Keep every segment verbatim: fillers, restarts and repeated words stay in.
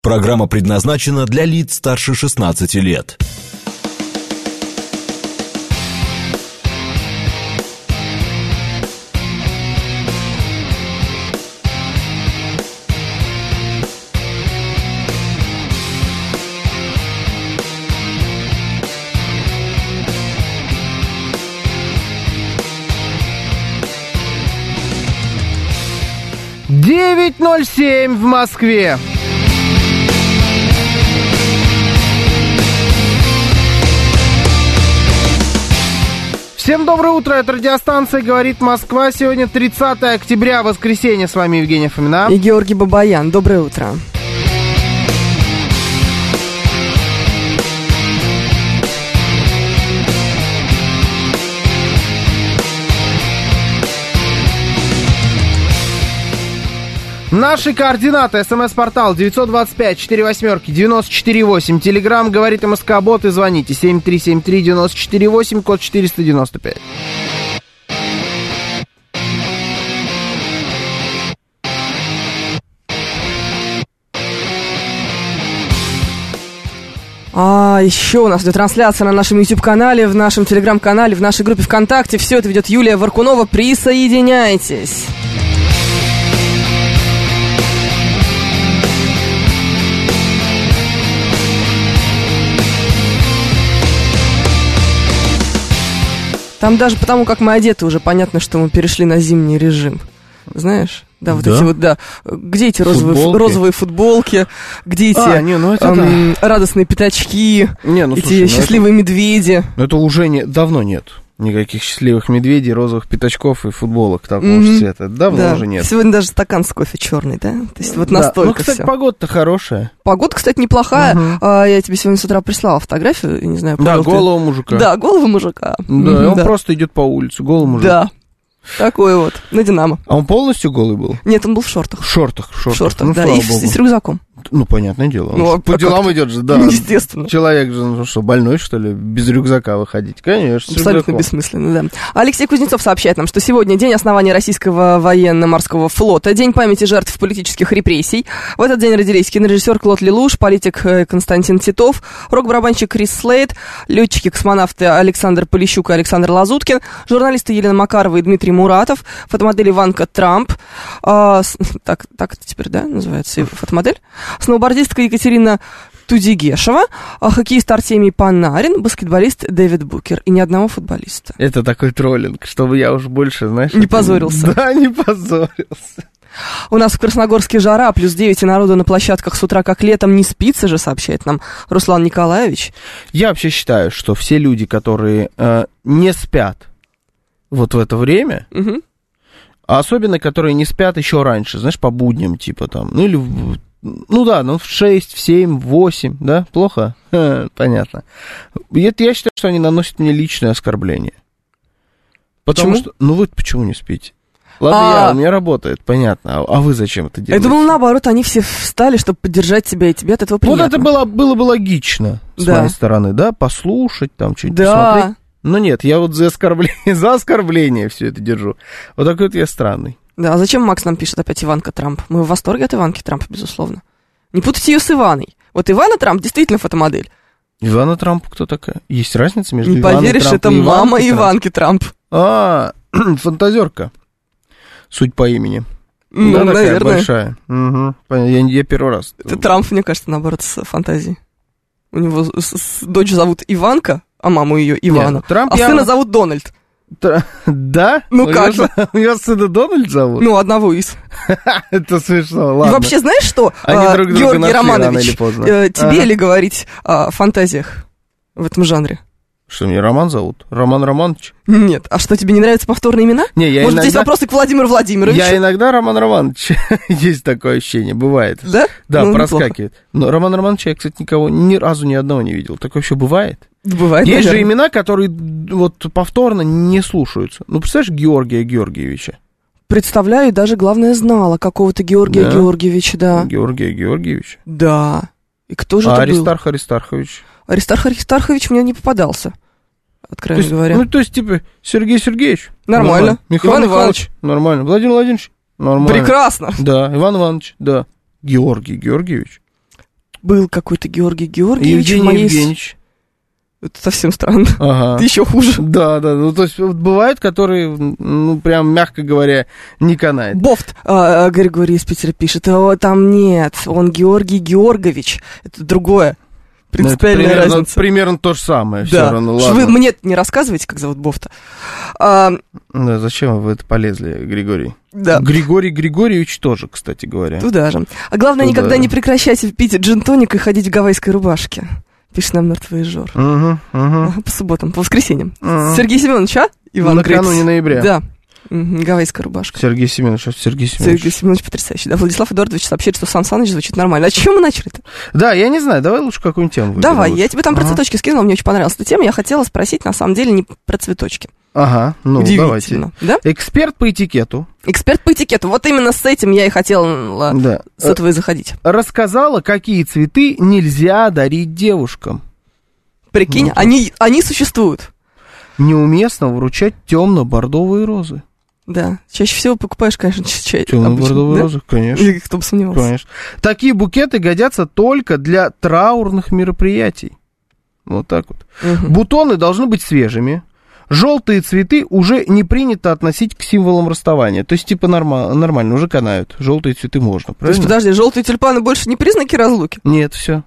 Программа предназначена для лиц старше шестнадцати лет. девять ноль семь в Москве. Всем доброе утро, это радиостанция «Говорит Москва». Сегодня тридцатое октября, воскресенье. С вами Евгения Фомина и Георгий Бабаян. Доброе утро. Наши координаты. СМС-портал девять два пять четыре восемь девять четыре восемь. Телеграм «Говорит МСК-бот» и звоните семь три семь три девять четыре восемь, код четыреста девяносто пять. А еще у нас идет трансляция на нашем YouTube-канале, в нашем Telegram-канале, в нашей группе ВКонтакте. Все это ведет Юлия Варкунова. Присоединяйтесь. Там даже потому, как мы одеты, уже понятно, что мы перешли на зимний режим. Знаешь? Да, вот да? эти вот, да. Где эти розовые футболки, розовые футболки, где эти а, не, ну это эм, да. радостные пятачки, не, ну, эти слушай, счастливые ну это, медведи. Это уже не, давно нет никаких счастливых медведей, розовых пятачков и футболок такого mm-hmm. же цвета. Давно да. уже нет. Сегодня даже стакан с кофе черный, да? То есть вот да. настолько Ну, кстати, всё. Погода-то хорошая. Погода, кстати, неплохая. Uh-huh. А, я тебе сегодня с утра прислала фотографию, не знаю, да, голого ты... мужика. Да, голого мужика. Да, mm-hmm, и он да. просто идет по улице, голый мужик. Да. Такой вот, на Динамо. А он полностью голый был? Нет, он был в шортах. В шортах, в шортах. В шортах, ну, да, и, и с рюкзаком. Ну, понятное дело. Ну, по а делам как? Идет же, да. Естественно. Человек же, ну что, больной, что ли, без рюкзака выходить? Конечно. Абсолютно бессмысленно, да. Алексей Кузнецов сообщает нам, что сегодня день основания российского военно-морского флота, день памяти жертв политических репрессий. В этот день родились кинорежиссер Клод Лелуш, политик Константин Титов, рок-барабанщик Крис Слейд, летчики-космонавты Александр Полищук и Александр Лазуткин, журналисты Елена Макарова и Дмитрий Муратов, фотомодель Иванка Трамп, а, так, так это теперь, да, называется фотомодель, сноубордистка Екатерина Тудигешева, хоккеист Артемий Панарин, баскетболист Дэвид Букер и ни одного футболиста. Это такой троллинг, чтобы я уж больше, знаешь... Не позорился. Да, не позорился. У нас в Красногорске жара, плюс девять, и народу на площадках с утра как летом не спится же, сообщает нам Руслан Николаевич. Я вообще считаю, что все люди, которые э, не спят вот в это время... Угу. А особенно, которые не спят еще раньше, знаешь, по будням, типа там, ну или, ну да, ну в шесть, в семь, в восемь, да, плохо? Ха, понятно. И это я считаю, что они наносят мне личное оскорбление. Потому почему? Что, ну вы почему не спите? Ладно, а... я, у меня работает, понятно, а, а вы зачем это делаете? Я думала, наоборот, они все встали, чтобы поддержать тебя, и тебе от этого приятно. Вот это было, было бы логично с да. моей стороны, да, послушать, там, что-нибудь да. посмотреть. Ну нет, я вот за оскорбление, за оскорбление все это держу. Вот такой вот я странный. Да, а зачем Макс нам пишет опять Иванка Трамп? Мы в восторге от Иванки Трампа, безусловно. Не путайте ее с Иваной. Вот Ивана Трамп действительно фотомодель. Ивана Трамп кто такая? Есть разница между Не Иваной поверишь, Трамп это и мама Иванкой Иванки Трамп. Трамп? А, фантазерка. Суть по имени. Ну, да, наверное. Такая большая. Угу. Я, я первый раз. Это Трамп, мне кажется, наоборот, с фантазией. У него с, с, дочь зовут Иванка, а маму ее Ивана. Нет, Трамп, а я... сына зовут Дональд. Тр... Да? Ну у как же? У него сына Дональд зовут? Ну, одного из. Это смешно, ладно. И вообще, знаешь что, а, Георгий Романович, э, тебе ага. ли говорить о фантазиях в этом жанре? Что, мне Роман зовут? Роман Романович? Нет. А что, тебе не нравятся повторные имена? Не, я Может, иногда... здесь вопросы к Владимиру Владимировичу? Я иногда Роман Романович. Есть такое ощущение, бывает. Да? Да, ну, проскакивает. Неплохо. Но Роман Романович я, кстати, никого, ни разу ни одного не видел. Такое вообще бывает? Бывает, Есть наверное. же имена, которые вот повторно не слушаются. Ну, представляешь, Георгия Георгиевича? Представляю, даже, главное, знала какого-то Георгия да. Георгиевича, да. Георгия Георгиевича? Да. И кто же а это Аристарх был? Аристархович? Аристарх Аристархович мне не попадался. Откровенно то есть, говоря. Ну, то есть, типа, Сергей Сергеевич. Нормально. Нормально. Михаил Иван Михайлович. Нормально. Владимир Владимирович. Нормально. Прекрасно. Да, Иван Иванович, да. Георгий Георгиевич. был какой-то Георгий Георгиевич. Евгений моей... Евгеньевич. Это совсем странно. Ага. Это еще хуже. Да, да. Ну, то есть, вот бывают, которые, ну, прям, мягко говоря, не канает. Бофт, а, Григорий из Питера пишет, а, там нет, он Георгий Георгович. Это другое. Принципиальная примерно, разница. Примерно то же самое. Да. Все равно, ладно. Вы мне не рассказываете, как зовут Бофта. А, да, зачем вы это полезли, Григорий? Да. Григорий Григорьевич тоже, кстати говоря. Туда же. А главное, Туда. никогда не прекращайте пить джин-тоник и ходить в гавайской рубашке. Пишет нам мертвый Жор. Угу, угу. По субботам, по воскресеньям. Угу. Сергей Семенович, а? Иван Накануне Грейц. ноября. Да. Угу, гавайская рубашка. Сергей Семенович, Сергей Семенович. Сергей Семенович потрясающий. Да, Владислав Эдуардович сообщает, что Сан Саныч звучит нормально. А чем мы начали-то? Да, я не знаю, давай лучше какую-нибудь тему выберем. Давай, лучше. я тебе там про ага. цветочки скинула, мне очень понравилась эта тема. Я хотела спросить, на самом деле, не про цветочки. Ага, ну давайте. Да? Эксперт по этикету. Эксперт по этикету. Вот именно с этим я и хотела да. с этого и заходить. Рассказала, какие цветы нельзя дарить девушкам. Прикинь, ну, они, они существуют. Неуместно вручать темно-бордовые розы. Да, чаще всего покупаешь, конечно, чай. Темно-бордовые да? розы, конечно. Или кто бы сомневался. Конечно. Такие букеты годятся только для траурных мероприятий. Вот так вот. Угу. Бутоны должны быть свежими. Желтые цветы уже не принято относить к символам расставания. То есть, типа, норма- нормально, уже канают. Желтые цветы можно, правильно? То есть, подожди, желтые тюльпаны больше не признаки разлуки? Нет, все.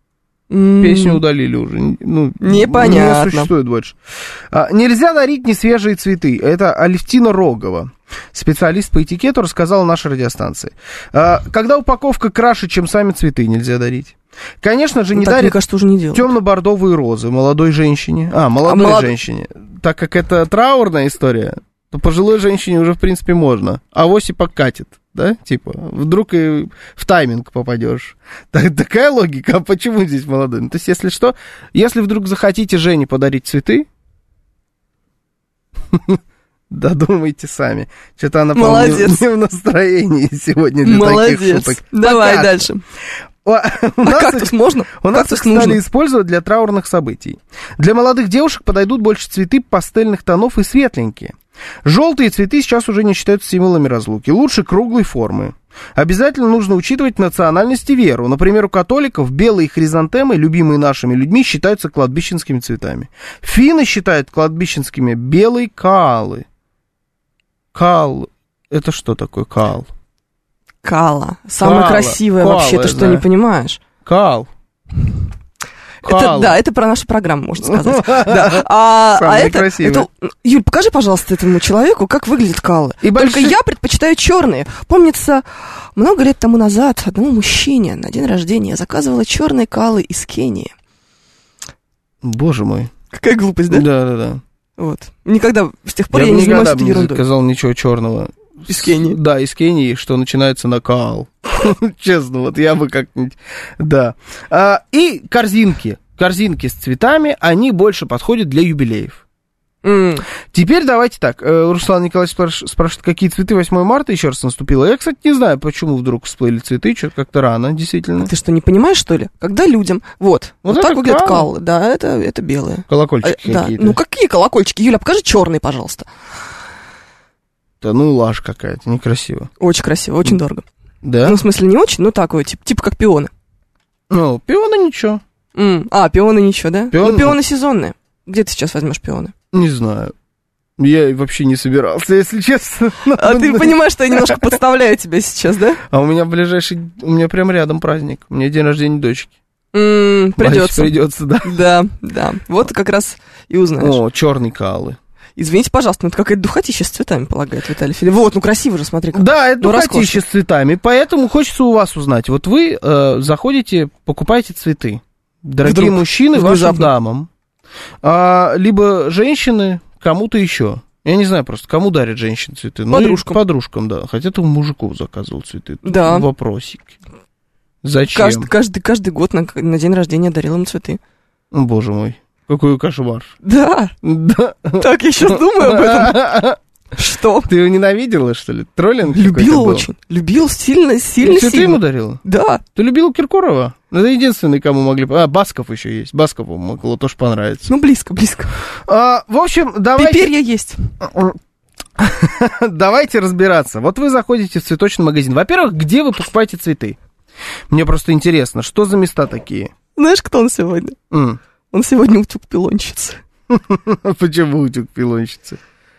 Mm. Песню удалили уже. Ну, непонятно. Не существует больше. А, нельзя дарить несвежие цветы. Это Алевтина Рогова, специалист по этикету, рассказала нашей радиостанции. А, когда упаковка краше, чем сами цветы, нельзя дарить. Конечно же, не так, дарят мне кажется, уже не делают. темно-бордовые розы молодой женщине. А, молодой а молод... женщине. Так как это траурная история, то пожилой женщине уже, в принципе, можно. Авось и покатит, да? Типа, вдруг и в тайминг попадешь. Так, такая логика. А почему здесь молодой? Ну, то есть, если что, если вдруг захотите Жене подарить цветы, додумайте сами. Что-то она, по-моему, не в настроении сегодня для Молодец. таких шуток. Давай Пока. дальше. У а нас кактус их, можно? У нас кактус их стали нужно. использовать для траурных событий. Для молодых девушек подойдут больше цветы пастельных тонов и светленькие. Желтые цветы сейчас уже не считаются символами разлуки. Лучше круглой формы. Обязательно нужно учитывать национальность и веру. Например, у католиков белые хризантемы, любимые нашими людьми, считаются кладбищенскими цветами. Финны считают кладбищенскими белые каалы. Каал. Это что такое каал? Кала. Самое Кала. красивое Кала, вообще, ты что, да. не понимаешь? Каал. Это, да, это про нашу программу, можно сказать. Да. А, а это, это... Юль, покажи, пожалуйста, этому человеку, как выглядят калы. И Только большие... я предпочитаю черные. Помнится, много лет тому назад одному мужчине на день рождения заказывала черные калы из Кении. Боже мой. Какая глупость, да? Да, да, да. Вот. Никогда, с тех пор я, я не занимаюсь этой ерундой. Я никогда не заказал ничего черного. Из Кении. Да, из Кении, что начинается на каал. Честно, вот я бы как-нибудь... Да. А, и корзинки. Корзинки с цветами, они больше подходят для юбилеев. Mm. Теперь давайте так. Руслан Николаевич спраш... спрашивает, какие цветы восьмое марта еще раз наступило. Я, кстати, не знаю, почему вдруг всплыли цветы. Что-то как-то рано, действительно. Ты что, не понимаешь, что ли? Когда людям... Вот, вот, вот так выглядят калы. Да, это, это белые. Колокольчики а, какие-то. Да. Ну, какие колокольчики? Юля, покажи черные, пожалуйста. Да ну, лажь какая-то, некрасиво. Очень красиво, очень дорого. Да? Ну, в смысле, не очень, но такое, типа, типа как пионы. Ну, пионы ничего. Mm. А, пионы ничего, да? Пионы... Ну, пионы сезонные. Где ты сейчас возьмешь пионы? Не знаю. Я вообще не собирался, если честно. А ты понимаешь, что я немножко подставляю тебя сейчас, да? А у меня ближайший... У меня прям рядом праздник. У меня день рождения дочки. Mm, придется. Придется, да. Да, да. Вот как раз и узнаешь. О, черные калы. Извините, пожалуйста, ну это какая-то духотища с цветами, полагает Виталий Филипп. Вот, ну красиво же, смотри. Как. Да, это ну, духотища с цветами, поэтому хочется у вас узнать. Вот вы э, заходите, покупаете цветы. Дорогие Вдруг, мужчины, внезапно. вашим дамам. А, либо женщины кому-то еще. Я не знаю просто, кому дарят женщины цветы. Подружкам. Ну, подружкам, да. Хотя ты у мужиков заказывал цветы. Тут да. Вопросик. Зачем? Каждый, каждый, каждый год на, на день рождения дарил им цветы. О, боже мой. Какой кошмар. Да. Да. Так, я сейчас думаю об этом. Что? Ты его ненавидела, что ли? Троллинг? Любил очень. Любил сильно, сильно, сильно. Ты ему дарила? Да. Ты любил Киркорова? Это единственный, кому могли... А, Басков еще есть. Баскову могло тоже понравиться. Ну, близко, близко. А, в общем, давайте... Пиперья есть. Давайте разбираться. Вот вы заходите в цветочный магазин. Во-первых, где вы покупаете цветы? Мне просто интересно, что за места такие? Знаешь, кто он сегодня? Mm. Он сегодня утюг-пилонщицы. Почему утюг-пилонщицы?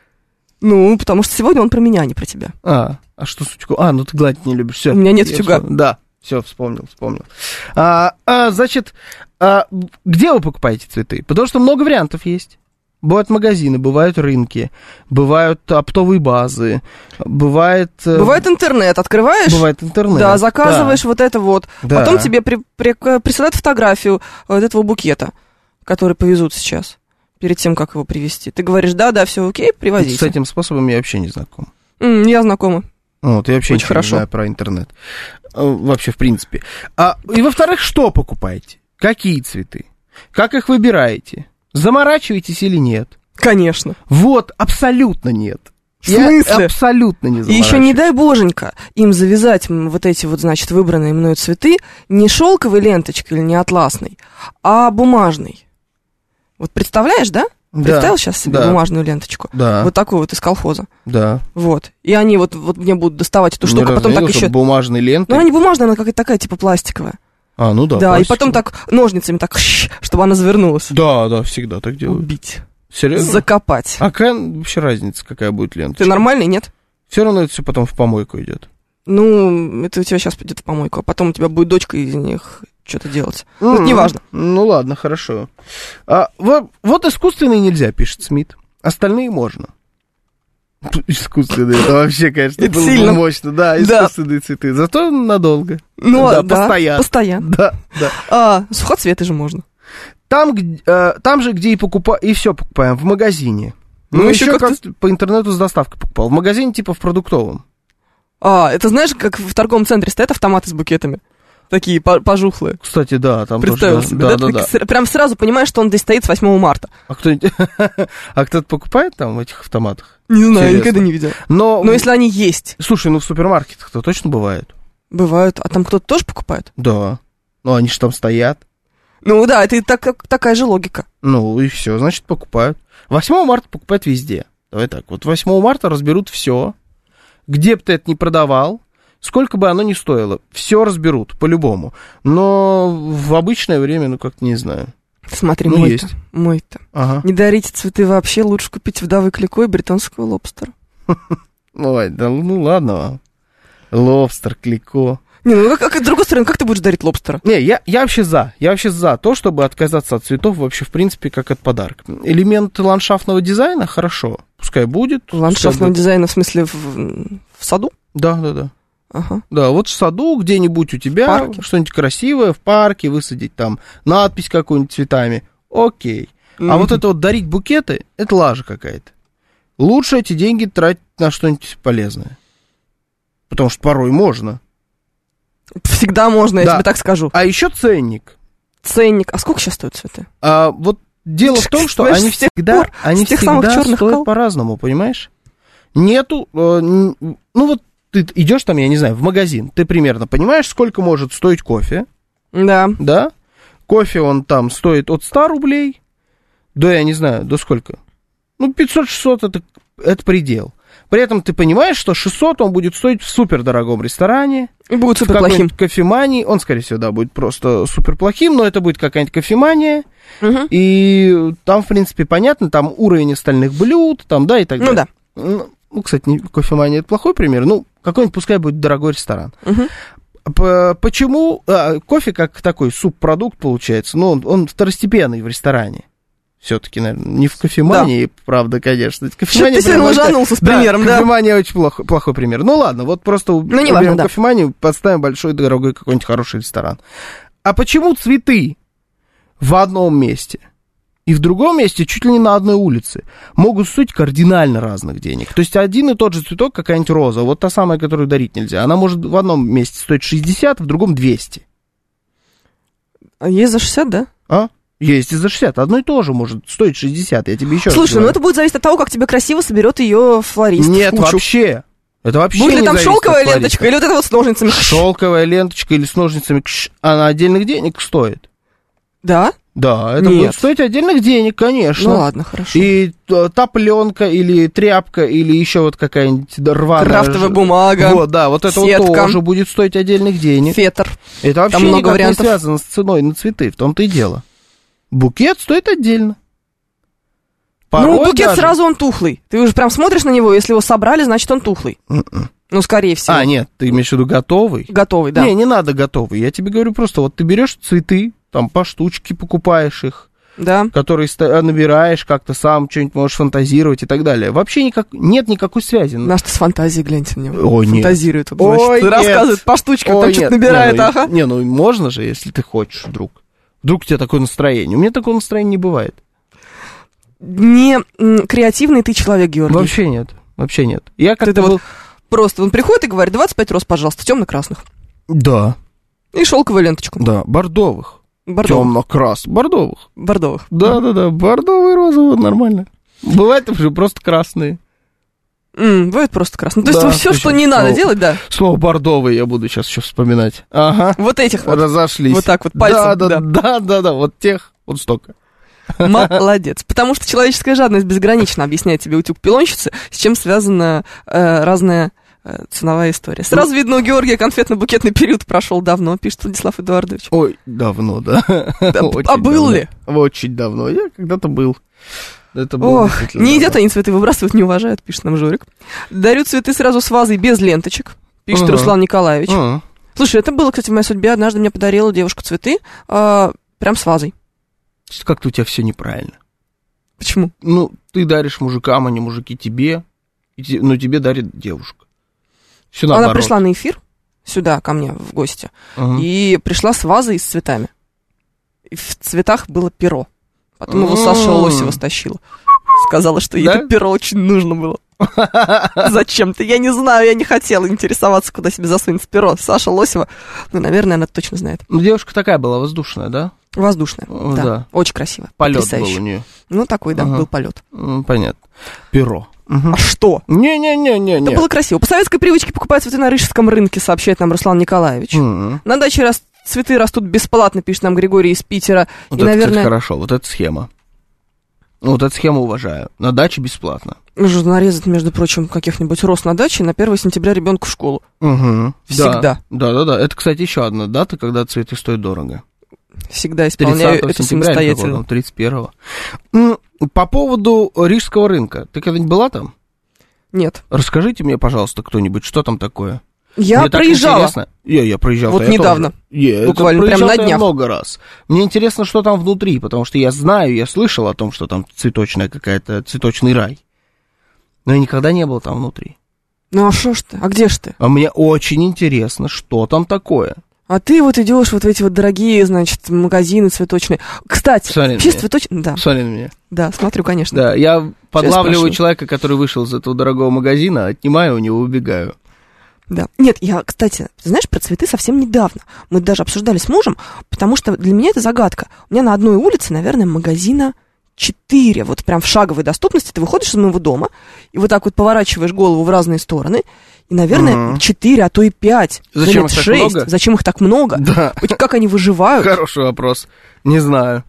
Ну, потому что сегодня он про меня, а не про тебя. А, а что с утюгом? А, ну ты гладить не любишь, все. У меня нет утюга. Вспомнил. Да, все, вспомнил, вспомнил. А, а, значит, а, где вы покупаете цветы? Потому что много вариантов есть. Бывают магазины, бывают рынки, бывают оптовые базы, бывает... Бывает интернет, открываешь? Бывает интернет. Да, заказываешь да. вот это вот. Да. Потом тебе при, при, присылают фотографию вот этого букета, который повезут сейчас, перед тем, как его привезти. Ты говоришь, да, да, все окей, привозите. С этим способом я вообще не знаком. Mm, я знакома. Вот, я вообще Очень ничего хорошо. не знаю про интернет. Вообще, в принципе. А, и, во-вторых, что покупаете? Какие цветы? Как их выбираете? Заморачиваетесь или нет? Конечно. Вот, абсолютно нет. В смысле? Я абсолютно не заморачиваюсь. И еще не дай боженька им завязать вот эти вот, значит, выбранные мною цветы не шелковой ленточкой или не атласной, а бумажной. Вот представляешь, да? Да. Представил сейчас себе да. бумажную ленточку? Да. Вот такую вот из колхоза. Да. Вот. И они вот, вот мне будут доставать эту штуку, не потом так еще... бумажной лентой? Ну, она не бумажная, она какая-то такая, типа пластиковая. А, ну да. Да, пластиковая. И потом так ножницами так, чтобы она завернулась. Да, да, всегда так делают. Убить. Серьезно? Закопать. А какая вообще разница, какая будет лента? Ты нормальный, нет? Все равно это все потом в помойку идет. Ну, это у тебя сейчас пойдет в помойку, а потом у тебя будет дочка из них что-то делать. Mm-hmm. Ну, это неважно. Ну ладно, хорошо. А, вот, вот искусственные нельзя, пишет Смит. Остальные можно. Искусственные, это вообще, конечно, было бы мощно. Да, искусственные да. цветы. Зато надолго. Ну, да, да, постоянно. Постоянно. Да, да. А, сухоцветы же можно. Там, э, там же, где и покупаем, и все покупаем, в магазине. Ну, ну еще, еще как по интернету с доставкой покупал. В магазине типа в продуктовом. А, это знаешь, как в торговом центре стоят автоматы с букетами? Такие пожухлые. Кстати, да, там Представил тоже. себе, да, да? да, да. Прям сразу понимаешь, что он здесь стоит с восьмого марта. А кто-нибудь... а кто-то покупает там в этих автоматах? Не знаю, Интересно. Никогда не видел. Но... Но если они есть. Слушай, ну в супермаркетах-то точно бывает. Бывают. А там кто-то тоже покупает? Да. Ну они же там стоят. Ну да, это так, такая же логика. Ну и все, значит, покупают. восьмого марта покупают везде. Давай так, вот восьмого марта разберут все. Где бы ты это ни продавал, сколько бы оно ни стоило, все разберут, по-любому. Но в обычное время, ну, как-то не знаю. Смотри, ну, мой-то, есть. мой-то. Ага. Не дарите цветы вообще, лучше купить вдовы клико и британского лобстера. Ой, да ну ладно вам. Лобстер, клико. Не, ну как, как, с другой стороны, как ты будешь дарить лобстера? Не, я, я вообще за. Я вообще за то, чтобы отказаться от цветов вообще, в принципе, как от подарка. Элемент ландшафтного дизайна, хорошо. Пускай будет. Ландшафтного будет. дизайна в смысле в, в саду? Да, да, да. Ага. Да, вот в саду где-нибудь у тебя что-нибудь красивое, в парке высадить там надпись какую-нибудь цветами. Окей. Mm-hmm. А вот это вот дарить букеты, это лажа какая-то. Лучше эти деньги тратить на что-нибудь полезное. Потому что порой можно. Всегда можно, я да. тебе так скажу. А еще ценник. Ценник. А сколько сейчас стоят цветы? А, вот дело в том, что они всегда, пор, они всегда стоят кол? по-разному, понимаешь? Нету, э, ну вот ты идешь там, я не знаю, в магазин, ты примерно понимаешь, сколько может стоить кофе? Да. Да? Кофе он там стоит от ста рублей до, я не знаю, до сколько? Ну, пятьсот-шестьсот это, это предел. При этом ты понимаешь, что шестьсот он будет стоить в супердорогом ресторане. И будет суперплохим. В кофемании. Он, скорее всего, да, будет просто суперплохим, но это будет какая-нибудь кофемания. Угу. И там, в принципе, понятно, там уровень остальных блюд, там, да, и так далее. Ну да. Ну, кстати, не, кофемания это плохой пример. Ну, какой-нибудь, пускай будет дорогой ресторан. Угу. Почему? А, кофе как такой субпродукт получается, но он, он второстепенный в ресторане. Все-таки, наверное, не в кофемании, да. правда, конечно. Кофемания, ты сегодня ужанулся с примером, да? Кофемания очень плохой, плохой пример. Ну ладно, вот просто ну, не важно, да. кофеманию, подставим большой, дорогой какой-нибудь хороший ресторан. А почему цветы в одном месте и в другом месте, чуть ли не на одной улице, могут стоить кардинально разных денег? То есть один и тот же цветок, какая-нибудь роза, вот та самая, которую дарить нельзя, она может в одном месте стоить шестьдесят, в другом двести. А есть за шестьдесят, да? А? Есть и за шестьдесят. Одно и то же может стоить шестьдесят, я тебе еще раз Слушай, говорю. ну это будет зависеть от того, как тебе красиво соберет ее флорист. Нет, вообще. Это вообще будет не ли там зависит шелковая от ленточка или вот это вот с ножницами? Шелковая ленточка или с ножницами, она отдельных денег стоит. Да? Да, это Нет. будет стоить отдельных денег, конечно. Ну ладно, хорошо. И та пленка, или тряпка, или еще вот какая-нибудь рваная... Крафтовая бумага. Вот, да, вот это сетка, вот тоже будет стоить отдельных денег. Фетр. Это вообще Там много никак вариантов. не связано с ценой на цветы, в том-то и дело. Букет стоит отдельно. Порой ну, букет даже... сразу он тухлый. Ты уже прям смотришь на него, если его собрали, значит он тухлый. Mm-mm. Ну, скорее всего. А, нет, ты имеешь в виду готовый? Готовый, да. Не, не надо готовый. Я тебе говорю просто, вот ты берешь цветы, там по штучке покупаешь их, Да. которые ста- набираешь как-то сам, что-нибудь можешь фантазировать и так далее. Вообще никак, нет никакой связи. Наш-то с фантазией, гляньте на него. Ой, нет. Фантазирует. Вот, Ой, значит, нет. рассказывает по штучкам, там Ой, что-то нет. набирает, не, ну, ага. Не, ну можно же, если ты хочешь вдруг. Вдруг у тебя такое настроение. У меня такого настроения не бывает. Не м, креативный ты человек, Георгий. Вообще нет. Вообще нет. Я как-то Это был... вот просто он приходит и говорит, двадцать пять роз, пожалуйста, темно-красных. Да, И шелковую ленточку. да, бордовых. Бордовых. Темно-крас. Бордовых. Бордовых. Да-да-да, бордовые, розовые, нормально. Бывает уже просто красные. М, бывает просто красный. То есть Да, все, точно. что не надо Ну, делать, да. Слово бордовый я буду сейчас еще вспоминать. Ага. Вот этих вот. Разошлись. Вот так вот пальцем, Да, да, да. да, да, да, вот тех, вот столько. Молодец. Потому что человеческая жадность безгранична, объясняет тебе утюг пилонщицы, с чем связана э, разная э, ценовая история. Сразу видно, у Георгия конфетно-букетный период прошел давно, пишет Владислав Эдуардович. Ой, давно, да. Очень а был давно. ли? Очень давно. Я когда-то был. Это было Ох, действительно не едят давно. они цветы, выбрасывают, не уважают, пишет нам Жорик. Дарю цветы сразу с вазой без ленточек, пишет Ага. Руслан Николаевич. А, Слушай, это было, кстати, в моей судьбе. Однажды мне подарила девушка цветы э, прям с вазой. что как-то у тебя все неправильно. Почему? Ну, ты даришь мужикам, а не мужики тебе, и те- но тебе дарит девушка. Все наоборот. Она пришла на эфир сюда, ко мне, в гости, Ага. и пришла с вазой с цветами. И в цветах было перо. Потом его М. Саша Лосева стащила. Сказала, что ей Да? это перо очень нужно было. Зачем-то? Я не знаю, я не хотела интересоваться, куда себе засунется перо. Саша Лосева, ну, наверное, она точно знает. Ну, девушка такая была воздушная, да? Воздушная, О, да. да. Очень красиво. Полет был потрясающе. у нее. Ну, такой, да, Ага. был полет. Понятно. Перо. А что? Не-не-не-не. Это было красиво. По советской привычке покупать цветы на Рижском рынке, сообщает нам Руслан Николаевич. М. На даче рас... цветы растут бесплатно, пишет нам Григорий из Питера. Вот И, это, наверное, кстати, хорошо. Вот эта схема. Вот эту схему уважаю. На даче бесплатно. нужно нарезать, между прочим, каких-нибудь роз на даче на первое сентября ребенку в школу. Угу. Всегда. Да-да-да. Это, кстати, еще одна дата, когда цветы стоят дорого. Всегда исполняю тридцатого это сентября, самостоятельно. или тридцать первого. М, По поводу Рижского рынка. Ты когда-нибудь была там? Нет. Расскажите мне, пожалуйста, кто-нибудь, что там такое. Я Мне так проезжала. интересно. Я, я проезжал. Вот я недавно. тоже. Я, Буквально это прям на проезжал-то я днях. много раз. Мне интересно, что там внутри, потому что я знаю, я слышал о том, что там цветочная какая-то, цветочный рай. Но я никогда не был там внутри. Ну а что ж ты? А где ж ты? А мне очень интересно, что там такое. А ты вот идешь вот в эти вот дорогие, значит, магазины цветочные. Кстати, Посмотри на вообще меня. цветочные... Да, Посмотри на меня. да, смотрю, конечно. Да, я подлавливаю спрошу. человека, который вышел из этого дорогого магазина, отнимаю у него, убегаю. Да. Нет, я, кстати, ты знаешь, про цветы совсем недавно. Мы даже обсуждали с мужем, потому что для меня это загадка. У меня на одной улице, наверное, магазина четыре. Вот прям в шаговой доступности. Ты выходишь из моего дома и вот так вот поворачиваешь голову в разные стороны. И, наверное, Мгм. четыре, а то и пять. Зачем да их нет, так шесть. много? Зачем их так много? Да. Хоть как они выживают? Хороший вопрос. Не знаю.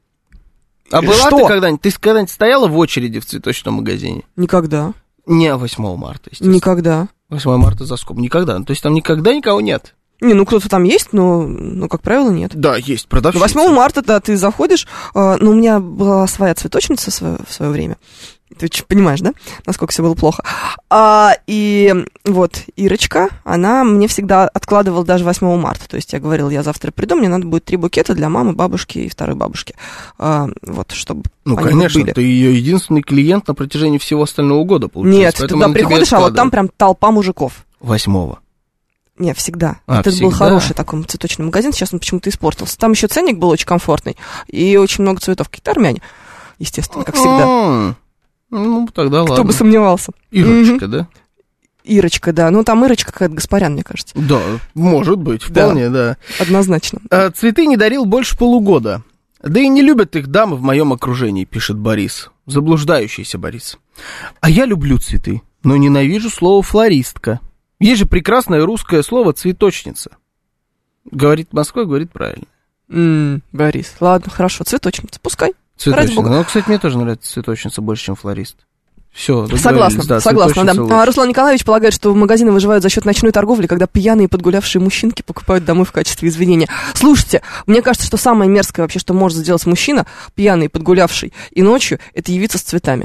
А была Что? ты когда-нибудь? Ты когда-нибудь стояла в очереди в цветочном магазине? Никогда. Не восьмого марта, естественно. Никогда. восьмого марта за скоб. Никогда. То есть там никогда никого нет. Не, ну кто-то там есть, но, ну, как правило, нет. Да, есть Ну, продавщица. восьмого марта, да, ты заходишь, э, но у меня была своя цветочница в свое, в свое время. Ты ч- понимаешь, да, насколько все было плохо. А, и вот Ирочка, она мне всегда откладывала даже восьмого марта. То есть я говорила, я завтра приду, мне надо будет три букета для мамы, бабушки и второй бабушки. А, вот, чтобы Ну, они конечно, были. ты ее единственный клиент на протяжении всего остального года, получается. Нет, ты поэтому туда она тебе приходишь, а вот там откладывает. прям толпа мужиков. Восьмого. Не, всегда. А, Это был всегда? хороший такой цветочный магазин, сейчас он почему-то испортился. Там еще ценник был очень комфортный, и очень много цветов. Какие-то армяне, естественно, как всегда. М, Ну, тогда Кто ладно. бы сомневался. Ирочка, да? Ирочка, да. Ну, там Ирочка какая-то Гаспарян, мне кажется. Да, может быть, Да. вполне, да. Однозначно. А, цветы не дарил больше полугода. Да и не любят их дамы в моем окружении, пишет Борис. Заблуждающийся Борис. А я люблю цветы, но ненавижу слово флористка. Есть же прекрасное русское слово цветочница. Говорит Москва, говорит правильно. Mm, Борис, ладно, хорошо, цветочница, пускай. Цветочница. Ну, кстати, мне тоже нравится цветочница больше, чем флорист. Все, согласна, да, согласна, да. А Руслан Николаевич полагает, что магазины выживают за счет ночной торговли, когда пьяные подгулявшие мужчинки покупают домой в качестве извинения. Слушайте, мне кажется, что самое мерзкое вообще, что может сделать мужчина, пьяный, подгулявший, и ночью, это явиться с цветами.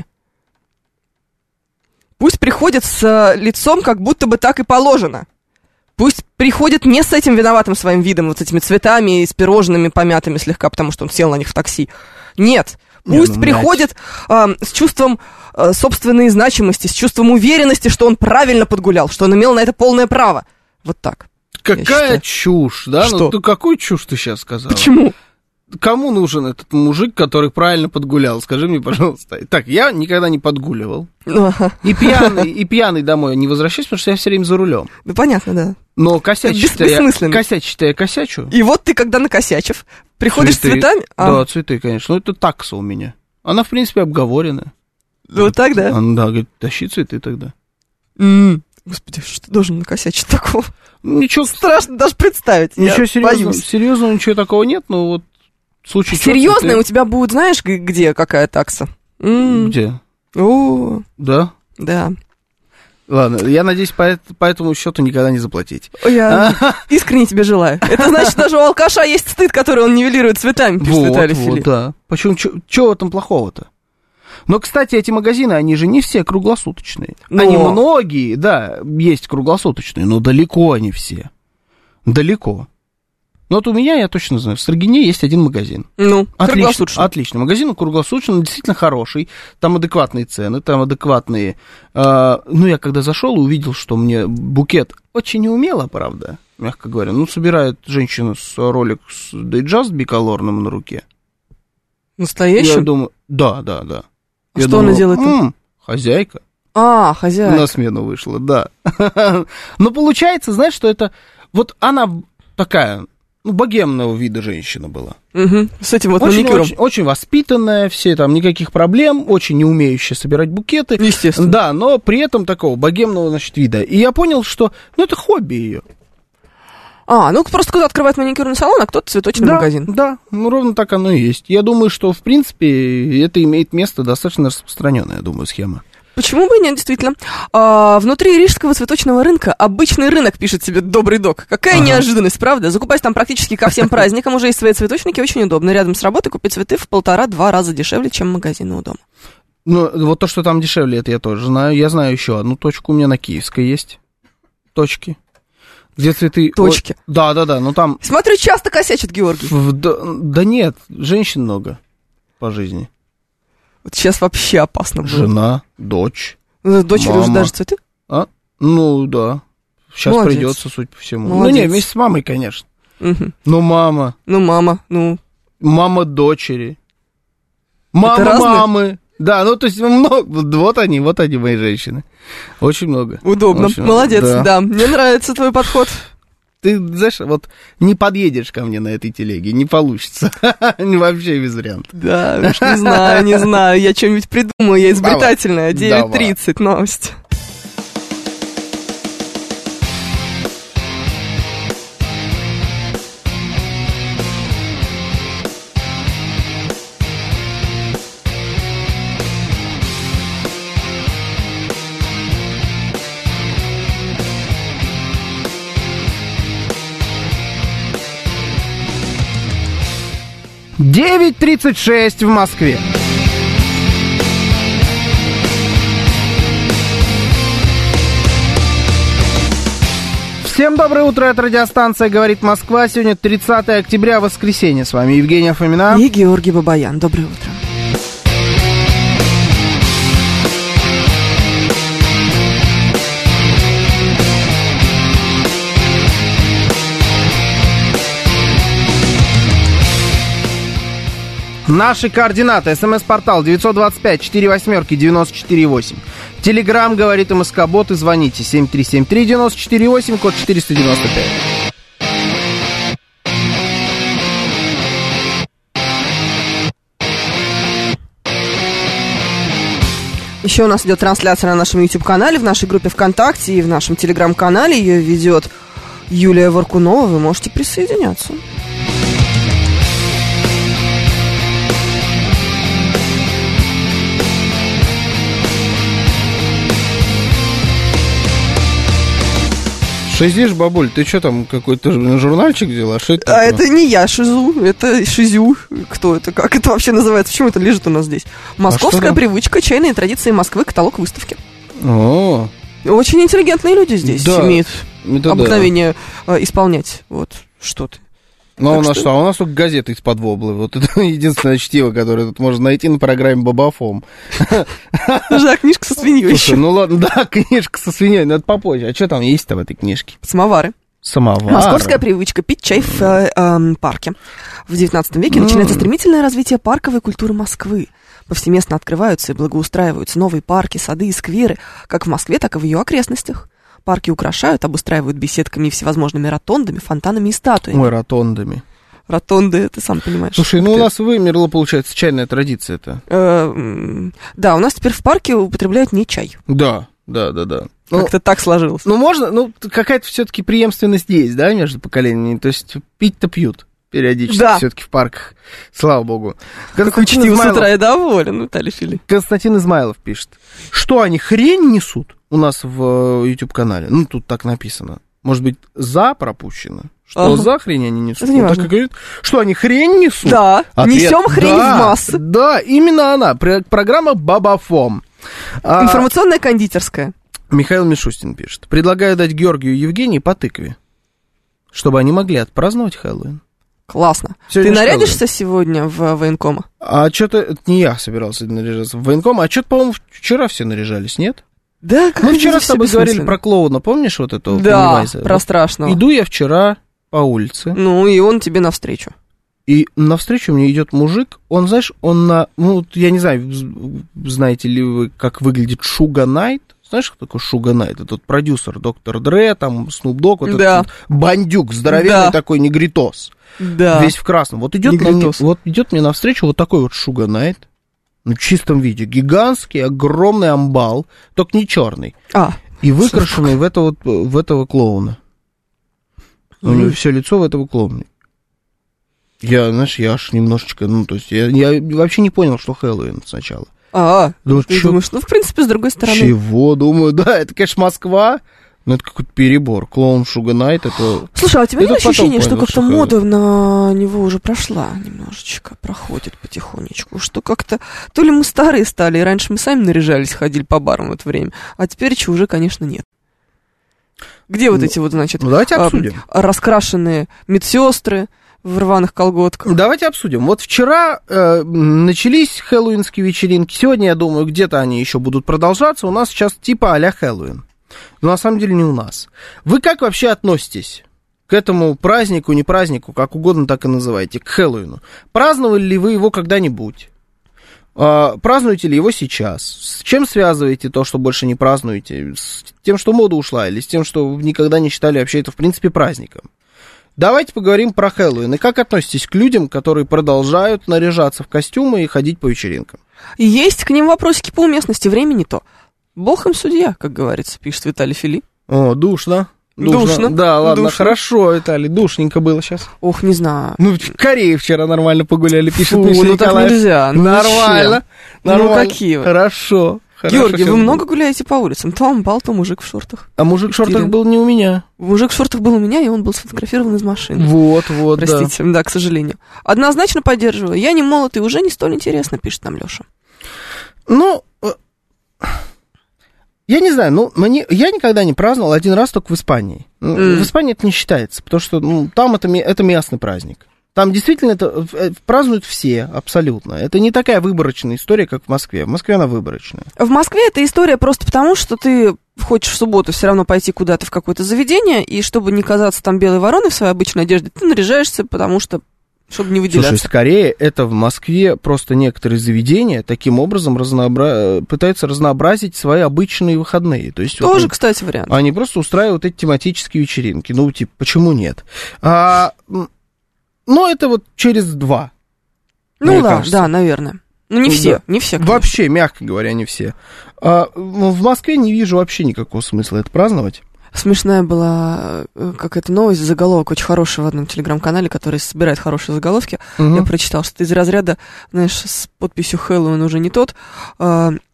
Пусть приходит с лицом, как будто бы так и положено. Пусть приходит не с этим виноватым своим видом, вот с этими цветами и с пирожными помятыми слегка, потому что он сел на них в такси. Нет. Пусть не, ну, приходит э, с чувством э, собственной значимости, с чувством уверенности, что он правильно подгулял, что он имел на это полное право. Вот так. Какая чушь, да? Что? Ну, ты какую чушь ты сейчас сказала? Почему? Кому нужен этот мужик, который правильно подгулял? Скажи мне, пожалуйста. Так, я никогда не подгуливал. И пьяный, и пьяный домой не возвращаюсь, потому что я все время за рулем. Ну, понятно, да. Но косячить-то я, косячить-то я косячу. И вот ты, когда накосячив, приходишь цветы. С цветами? Да, а. цветы, конечно. Ну, это такса у меня. Она, в принципе, обговорена. Вот так, да? Она, да, говорит, тащи цветы тогда. Mm. Господи, что ты должен накосячить такого? Ничего. Страшно даже представить. Ничего серьезного, серьезного, ничего такого нет, но вот в случае... Серьезно, у тебя будет, знаешь, где какая такса? Mm. Где? О, да? Да. Ладно, я надеюсь, по, по этому счету никогда не заплатить. Я искренне тебе желаю. Это значит, даже у алкаша есть стыд, который он нивелирует цветами, пишет вот, Виталий вот, Филипп. Да. Почему, что в этом плохого-то? Но, кстати, эти магазины, они же не все круглосуточные. Но... Они многие, да, есть круглосуточные, но далеко не все. Далеко. Ну, вот у меня, я точно знаю, в Строгине есть один магазин. Ну, отлично, отлично. Магазин круглосуточный, действительно хороший. Там адекватные цены, там адекватные... Э, ну, я когда зашел и увидел, что мне букет очень неумело, правда, мягко говоря. Ну, собирает женщина с Rolex Datejust биколорным на руке. Настоящим? Я думаю, да, да, да. А что думаю, она делает? М-м, хозяйка. А, хозяйка. На смену вышла, да. Но получается, знаешь, что это... Вот она такая... Ну, богемного вида женщина была. Угу, с этим вот очень, маникюром. Очень, очень воспитанная, все там, никаких проблем, очень не умеющая собирать букеты. Естественно. Да, но при этом такого богемного, значит, вида. И я понял, что, ну, это хобби ее. А, ну, просто кто-то открывает маникюрный салон, а кто-то цветочный да, магазин. Да, ну, ровно так оно и есть. Я думаю, что, в принципе, это имеет место достаточно распространенная, я думаю, схема. Почему бы и нет, действительно. А, внутри рижского цветочного рынка обычный рынок, пишет себе добрый док. Какая ага. неожиданность, правда? Закупаясь там практически ко всем праздникам, уже есть свои цветочники, очень удобно. Рядом с работой купить цветы в полтора-два раза дешевле, чем магазины у дома. Ну, вот то, что там дешевле, это я тоже знаю. Я знаю еще одну точку, у меня на Киевской есть. Точки. Где цветы... Точки. О, да, да, да, но там... Смотрю, часто косячит Георгий. В, да, да нет, женщин много по жизни. Вот сейчас вообще опасно было. Жена, дочь, дочери мама. уже даже цветы? А? Ну, да. Сейчас Молодец. Придется, судя по всему. Молодец. Ну, не, вместе с мамой, конечно. Угу. Ну, мама. Ну, мама, ну... Мама дочери. Мама мамы. Да, ну, то есть, много. Вот они, вот они, мои женщины. Очень много. Удобно. Очень Молодец, много. да. Да. Мне нравится твой подход. Ты, знаешь, вот не подъедешь ко мне на этой телеге, не получится. Вообще без вариантов. Да, уж не знаю, не знаю. Я что-нибудь придумаю, я изобретательная. девять тридцать, новости. девять тридцать шесть в Москве. Всем доброе утро, это радиостанция «Говорит Москва». Сегодня тридцатое октября, воскресенье. С вами Евгения Фомина. И Георгий Бабаян. Доброе утро. Наши координаты. СМС-портал девятьсот двадцать пять сорок восемь девяносто четыре восемь. Телеграм «Говорит МСК-бот» и звоните семь три семь три девяносто четыре восемь, код четыреста девяносто пять. Еще у нас идет трансляция на нашем YouTube-канале, в нашей группе ВКонтакте и в нашем Телеграм-канале. Ее ведет Юлия Воркунова. Вы можете присоединяться. Шизишь, бабуль, ты что там, какой-то журнальчик взяла? Что это а такое? это не я шизу, это шизю. Кто это, как это вообще называется? Почему это лежит у нас здесь? Московская а привычка, чайные традиции Москвы, каталог выставки. О, Очень интеллигентные люди здесь да, имеют это обыкновение да. исполнять вот что-то. Ну, так у нас что... что? А у нас только газеты из-под воблы. Вот это единственное чтиво, которое тут можно найти на программе Бабафом. Да, книжка со свиньей еще. Ну ладно, да, книжка со свиньей, но это попозже. А что там есть-то в этой книжке? Самовары. Самовары. Московская привычка пить чай в э, э, парке. В девятнадцатом веке начинается стремительное развитие парковой культуры Москвы. Повсеместно открываются и благоустраиваются новые парки, сады и скверы, как в Москве, так и в ее окрестностях. Парки украшают, обустраивают беседками и всевозможными ротондами, фонтанами и статуями. Ой, ротондами. Ротонды, ты сам понимаешь. Слушай, ну у нас вымерла, получается, чайная традиция-то. Э, да, у нас теперь в парке употребляют не чай. Да, да, да, да. Как-то так сложилось. Ну, можно, ну, какая-то все-таки преемственность есть, да, между поколениями. То есть пить-то пьют периодически да. все-таки в парках. Слава богу. Как учтиво с утра и доволен, Виталий Фили. Константин Измайлов пишет. Что они хрень несут у нас в YouTube-канале? Ну, тут так написано. Может быть, за пропущено? Что ага. за хрень они несут? Это не вот так и говорит, что они хрень несут? Да, Ответ, несем хрень да, в массы. Да, именно она. Программа Бабафом. Информационная кондитерская. Михаил Мишустин пишет. Предлагаю дать Георгию и Евгении по тыкве, чтобы они могли отпраздновать Хэллоуин. Классно. Сегодня Ты нарядишься сегодня в военкома? А что-то... Это не я собирался наряжаться в военком, а что-то, по-моему, вчера все наряжались, нет? Да, Мы вчера с тобой говорили про клоуна, помнишь вот этого? Да, Пеннивайза? про страшного. Иду я вчера по улице. Ну, и он тебе навстречу. И навстречу мне идет мужик, он, знаешь, он на... Ну, я не знаю, знаете ли вы, как выглядит Шуга Найт? Знаешь, кто такой Шуга Найт? Это тот продюсер, доктор Дре, там, Снуп Дог, вот да. этот бандюк, здоровенный да. такой негритос. Да. Весь в красном. Вот идет, мне, вот идет мне навстречу вот такой вот Шуга Найт, ну, в чистом виде. Гигантский, огромный амбал, только не черный. А. И выкрашенный в этого, в этого клоуна. У него все лицо в этого клоуна. Я, знаешь, я аж немножечко, ну, то есть, я, я вообще не понял, что Хэллоуин сначала. А, думаю, ты чё, думаешь, ну, в принципе, с другой стороны. Чего? Думаю, да, это, конечно, Москва, но это какой-то перебор. Клоун Шуга Найт, это... Слушай, а у тебя нет ощущения, что как-то что мода на него уже прошла немножечко, проходит потихонечку, что как-то... То ли мы старые стали, и раньше мы сами наряжались, ходили по барам в это время, а теперь чего уже, конечно, нет. Где вот ну, эти вот, значит... Ну, давайте обсудим. Раскрашенные медсестры в рваных колготках. Давайте обсудим. Вот вчера э, начались хэллоуинские вечеринки. Сегодня, я думаю, где-то они еще будут продолжаться. У нас сейчас типа а-ля Хэллоуин. Но на самом деле не у нас. Вы как вообще относитесь к этому празднику, не празднику, как угодно так и называйте, к Хэллоуину? Праздновали ли вы его когда-нибудь? Э, празднуете ли его сейчас? С чем связываете то, что больше не празднуете? С тем, что мода ушла, или с тем, что вы никогда не считали вообще это в принципе праздником? Давайте поговорим про Хэллоуин. И как относитесь к людям, которые продолжают наряжаться в костюмы и ходить по вечеринкам? Есть к ним вопросики по уместности, время не то. Бог им судья, как говорится, пишет Виталий Фили. О, душно. Душно. Душно. Да, ладно, душно. Хорошо, Виталий, душненько было сейчас. Ох, не знаю. Ну, в Корее вчера нормально погуляли, пишет Фу, Миша ну Николаев. так нельзя. Ну Нормально. Нормально. Ну какие вы? Хорошо. Георгий, вы было. много гуляете по улицам? То амбал, то мужик в шортах. А мужик в шортах Кирин. был не у меня. Мужик в шортах был у меня, и он был сфотографирован из машины. Вот, вот, Простите, да. да, к сожалению. Однозначно поддерживаю. Я не молод и уже не столь интересно, пишет нам Леша. Ну, я не знаю, ну, мне, я никогда не праздновал, один раз только в Испании. Mm. В Испании это не считается, потому что ну, там это, это местный праздник. Там действительно это празднуют все, абсолютно. Это не такая выборочная история, как в Москве. В Москве она выборочная. В Москве эта история просто потому, что ты хочешь в субботу все равно пойти куда-то в какое-то заведение, и чтобы не казаться там белой вороной в своей обычной одежде, ты наряжаешься, потому что... чтобы не выделяться. Слушай, скорее, это в Москве просто некоторые заведения таким образом разнообра... пытаются разнообразить свои обычные выходные. То есть, тоже, вот, кстати, вариант. Они просто устраивают эти тематические вечеринки. Ну, типа, почему нет? А, но это вот через два. Ну да, кажется. Да, наверное. Ну, не все, да. не все. Конечно. Вообще, мягко говоря, не все. А, в Москве не вижу вообще никакого смысла это праздновать. Смешная была какая-то новость, заголовок очень хороший в одном телеграм-канале, который собирает хорошие заголовки. Угу. Я прочитала, что из разряда, знаешь, с подписью «Хэллоуин уже не тот».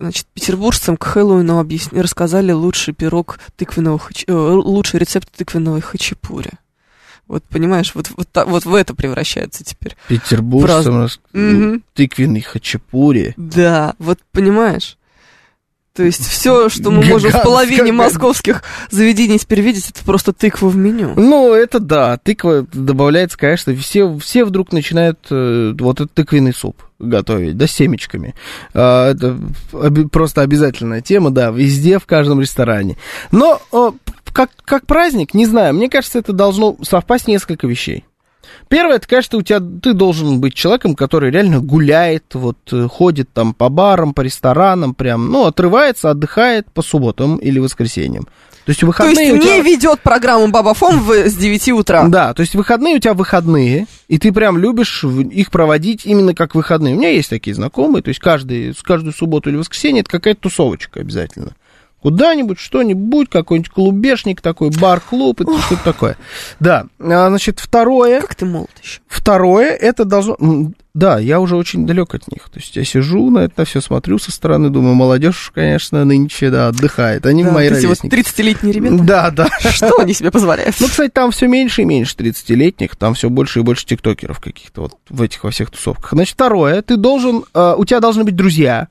Значит, петербуржцам к Хэллоуину объясни, рассказали лучший пирог тыквенного хач... лучший рецепт тыквенного хачапури. Вот, понимаешь, вот, вот, вот в это превращается теперь. Петербуржцам Раз... угу. тыквенный хачапури. Да, вот понимаешь. То есть все, что мы можем в половине московских заведений теперь видеть, это просто тыква в меню. Ну, это да, тыква добавляется, конечно, все, все вдруг начинают э, вот этот тыквенный суп готовить, да, с семечками. А, это об, просто обязательная тема, да, везде, в каждом ресторане. Но э, как, как праздник, не знаю, мне кажется, это должно совпасть несколько вещей. Первое, это, конечно, у тебя, ты должен быть человеком, который реально гуляет, вот, ходит там по барам, по ресторанам, прям, ну, отрывается, отдыхает по субботам или воскресеньям. То есть, выходные то есть у тебя... не ведет программу Баба Фом с девяти утра. Да, то есть выходные у тебя выходные, и ты прям любишь их проводить именно как выходные. У меня есть такие знакомые, то есть каждый, каждую субботу или воскресенье это какая-то тусовочка обязательно. Куда-нибудь, что-нибудь, какой-нибудь клубешник такой, бар-клуб, это что-то такое. Да, а, значит, второе... Как ты молод еще. Второе, это должно... Да, я уже очень далек от них. То есть я сижу на это все, смотрю со стороны, думаю, молодежь, конечно, нынче, да, отдыхает. Они да, мои ровесники. Вот тридцатилетние ребята? Да, да. Что они себе позволяют? Ну, кстати, там все меньше и меньше тридцатилетних, там все больше и больше тиктокеров каких-то вот в этих во всех тусовках. Значит, второе, ты должен... У тебя должны быть друзья,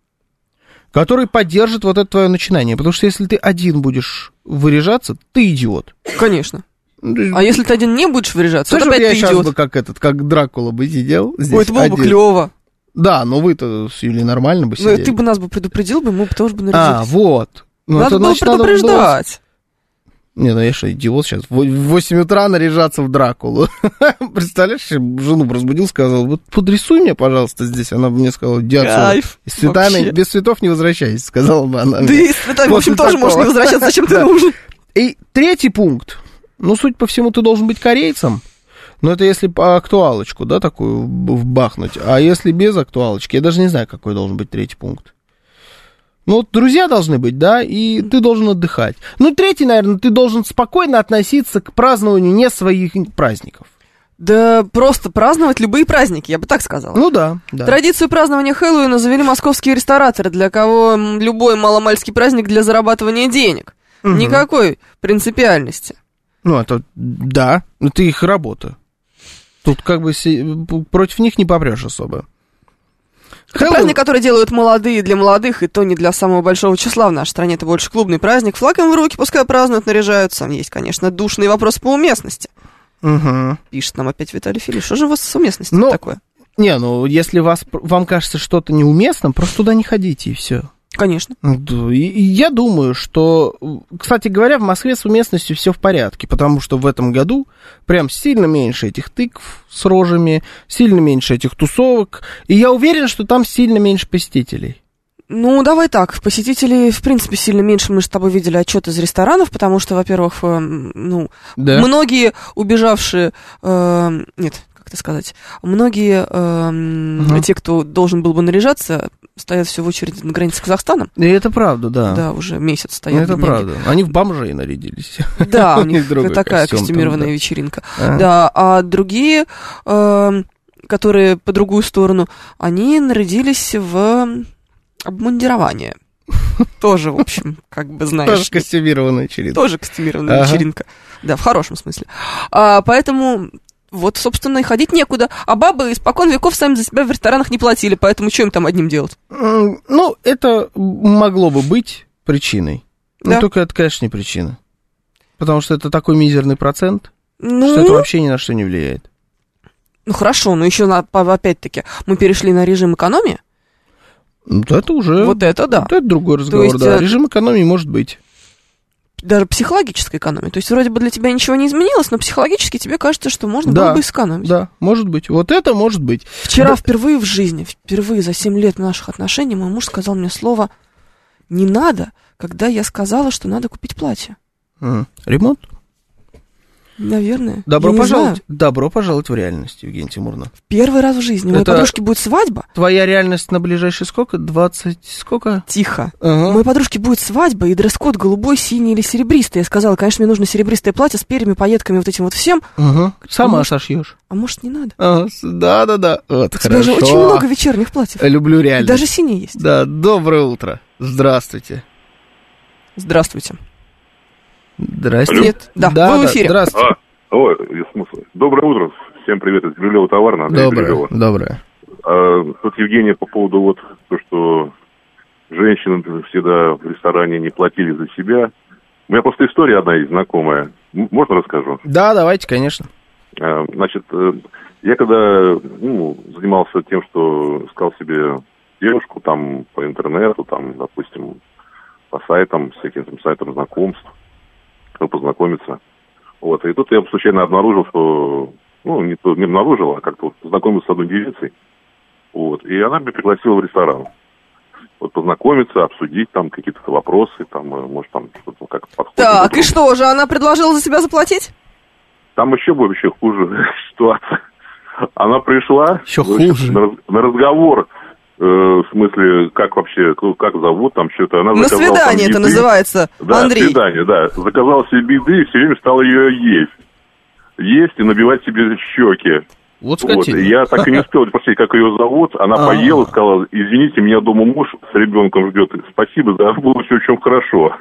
который поддержит вот это твое начинание. Потому что если ты один будешь выряжаться, ты идиот. Конечно. А если ты один не будешь выряжаться, то опять я ты сейчас идиот. бы как этот, как Дракула бы сидел здесь. Ой, это было один. Бы клево. Да, но вы-то с Юлей нормально бы сидели. Ну, ты бы нас бы предупредил бы, мы бы тоже бы нарядились. А, вот. Ну, надо было значит, предупреждать. Было... Не, ну я что, идиот сейчас. В восемь утра наряжаться в Дракулу. Представляешь, жену разбудил, сказал, вот подрисуй мне, пожалуйста, здесь. Она бы мне сказала, иди отсюда. С цветами, без цветов не возвращайся, сказала бы она. Да и с цветами, в общем, тоже можешь не возвращаться, зачем ты нужен. И третий пункт. Ну, судя по всему, ты должен быть корейцем. Но это если по актуалочку, да, такую вбахнуть. А если без актуалочки, я даже не знаю, какой должен быть третий пункт. Ну, вот друзья должны быть, да, и ты должен отдыхать. Ну, третий, наверное, ты должен спокойно относиться к празднованию не своих праздников. Да просто праздновать любые праздники, я бы так сказала. Ну да, да. Традицию празднования Хэллоуина завели московские рестораторы, для кого любой маломальский праздник для зарабатывания денег. Угу. Никакой принципиальности. Ну, это, да, это их работа. Тут как бы против них не попрешь особо. Это Хэллоуин... праздник, который делают молодые для молодых, и то не для самого большого числа в нашей стране. Это больше клубный праздник. Флаг им в руки, пускай празднуют, наряжаются. Есть, конечно, душные вопросы по уместности. Угу. Пишет нам опять Виталий Филипп. Что же у вас с уместностью ну, такое? Не, ну, если вас, вам кажется что-то неуместным, просто туда не ходите, и все. Конечно. И, и я думаю, что, кстати говоря, в Москве с уместностью все в порядке, потому что в этом году прям сильно меньше этих тыкв с рожами, сильно меньше этих тусовок, и я уверен, что там сильно меньше посетителей. Ну, давай так, посетителей, в принципе, сильно меньше. Мы же с тобой видели отчет из ресторанов, потому что, во-первых, э, ну, да. многие убежавшие, э, нет, как это сказать, многие э, угу. те, кто должен был бы наряжаться, стоят все в очереди на границе с Казахстаном. И это правда, да. Да, уже месяц стоят. Это правда. Они в бомжей нарядились. Да, у них такая костюмированная вечеринка. Да, а другие, которые по другую сторону, они нарядились в обмундирование. Тоже, в общем, как бы знаешь. Тоже костюмированная вечеринка. Тоже костюмированная вечеринка. Да, в хорошем смысле. Поэтому... Вот, собственно, и ходить некуда. А бабы испокон веков сами за себя в ресторанах не платили, поэтому что им там одним делать? Ну, это могло бы быть причиной. Да? Но только это, конечно, не причина. Потому что это такой мизерный процент, ну... что это вообще ни на что не влияет. Ну, хорошо, но еще, на, опять-таки, мы перешли на режим экономии. Ну, это уже... Вот это да. Вот это другой разговор, есть, да. Режим экономии может быть. Даже психологической экономии. То есть, вроде бы для тебя ничего не изменилось, но психологически тебе кажется, что можно да, было бы сэкономить. Да, может быть. Вот это может быть. Вчера да. впервые в жизни, впервые за семь лет наших отношений, мой муж сказал мне слово «не надо», когда я сказала, что надо купить платье. Mm. Ремонт? Наверное. Добро Я пожаловать. Добро пожаловать в реальность, Евгения Тимуровна. Первый раз в жизни. У моей Это подружки будет свадьба. Твоя реальность на ближайшие сколько? двадцать сколько? Тихо. Ага. У моей подружки будет свадьба, и дресс-код голубой, синий или серебристый. Я сказала, конечно, мне нужно серебристое платье с перьями, пайетками, вот этим вот всем. Ага. Сама может, сошьешь. А может, не надо? Ага. Да, да, да. Вот, У тебя хорошо. же очень много вечерних платьев. Люблю И реальность. даже синие есть. Да, доброе утро. Здравствуйте. Здравствуйте. Здрасте. Нет, да, вы в эфире. Здравствуйте. А, ой, смысл. Доброе утро. Всем привет из Грилева товарно. Доброе, доброе. А, тут Евгения по поводу вот то, что женщины всегда в ресторане не платили за себя. У меня просто история одна есть знакомая. М- Можно расскажу? Да, давайте, конечно. А, значит, э, я когда ну, занимался тем, что искал себе девушку там по интернету, там, допустим, по сайтам, всяким там сайтам знакомств, ну, познакомиться. Вот, и тут я случайно обнаружил, что, ну, не, то, не обнаружил, а как-то вот познакомился с одной девицей, вот, и она меня пригласила в ресторан. Вот познакомиться, обсудить там какие-то вопросы, там, может, там что-то как-то подходит. Так, и что же, она предложила за себя заплатить? Там еще вообще хуже ситуация. Она пришла Еще в общем, хуже. На, на разговор, э, в смысле, как вообще, ну, как зовут, там что-то. Она На заказала там свидание это еды. называется, Да, Андрей. свидание, да. Заказала себе еды и все время стала ее есть. Есть и набивать себе щеки. Вот Вот. скотина. И я так и не успел спросить, как ее зовут. Она А. поела, сказала, извините, меня дома муж с ребенком ждет. Спасибо, да, было все очень хорошо.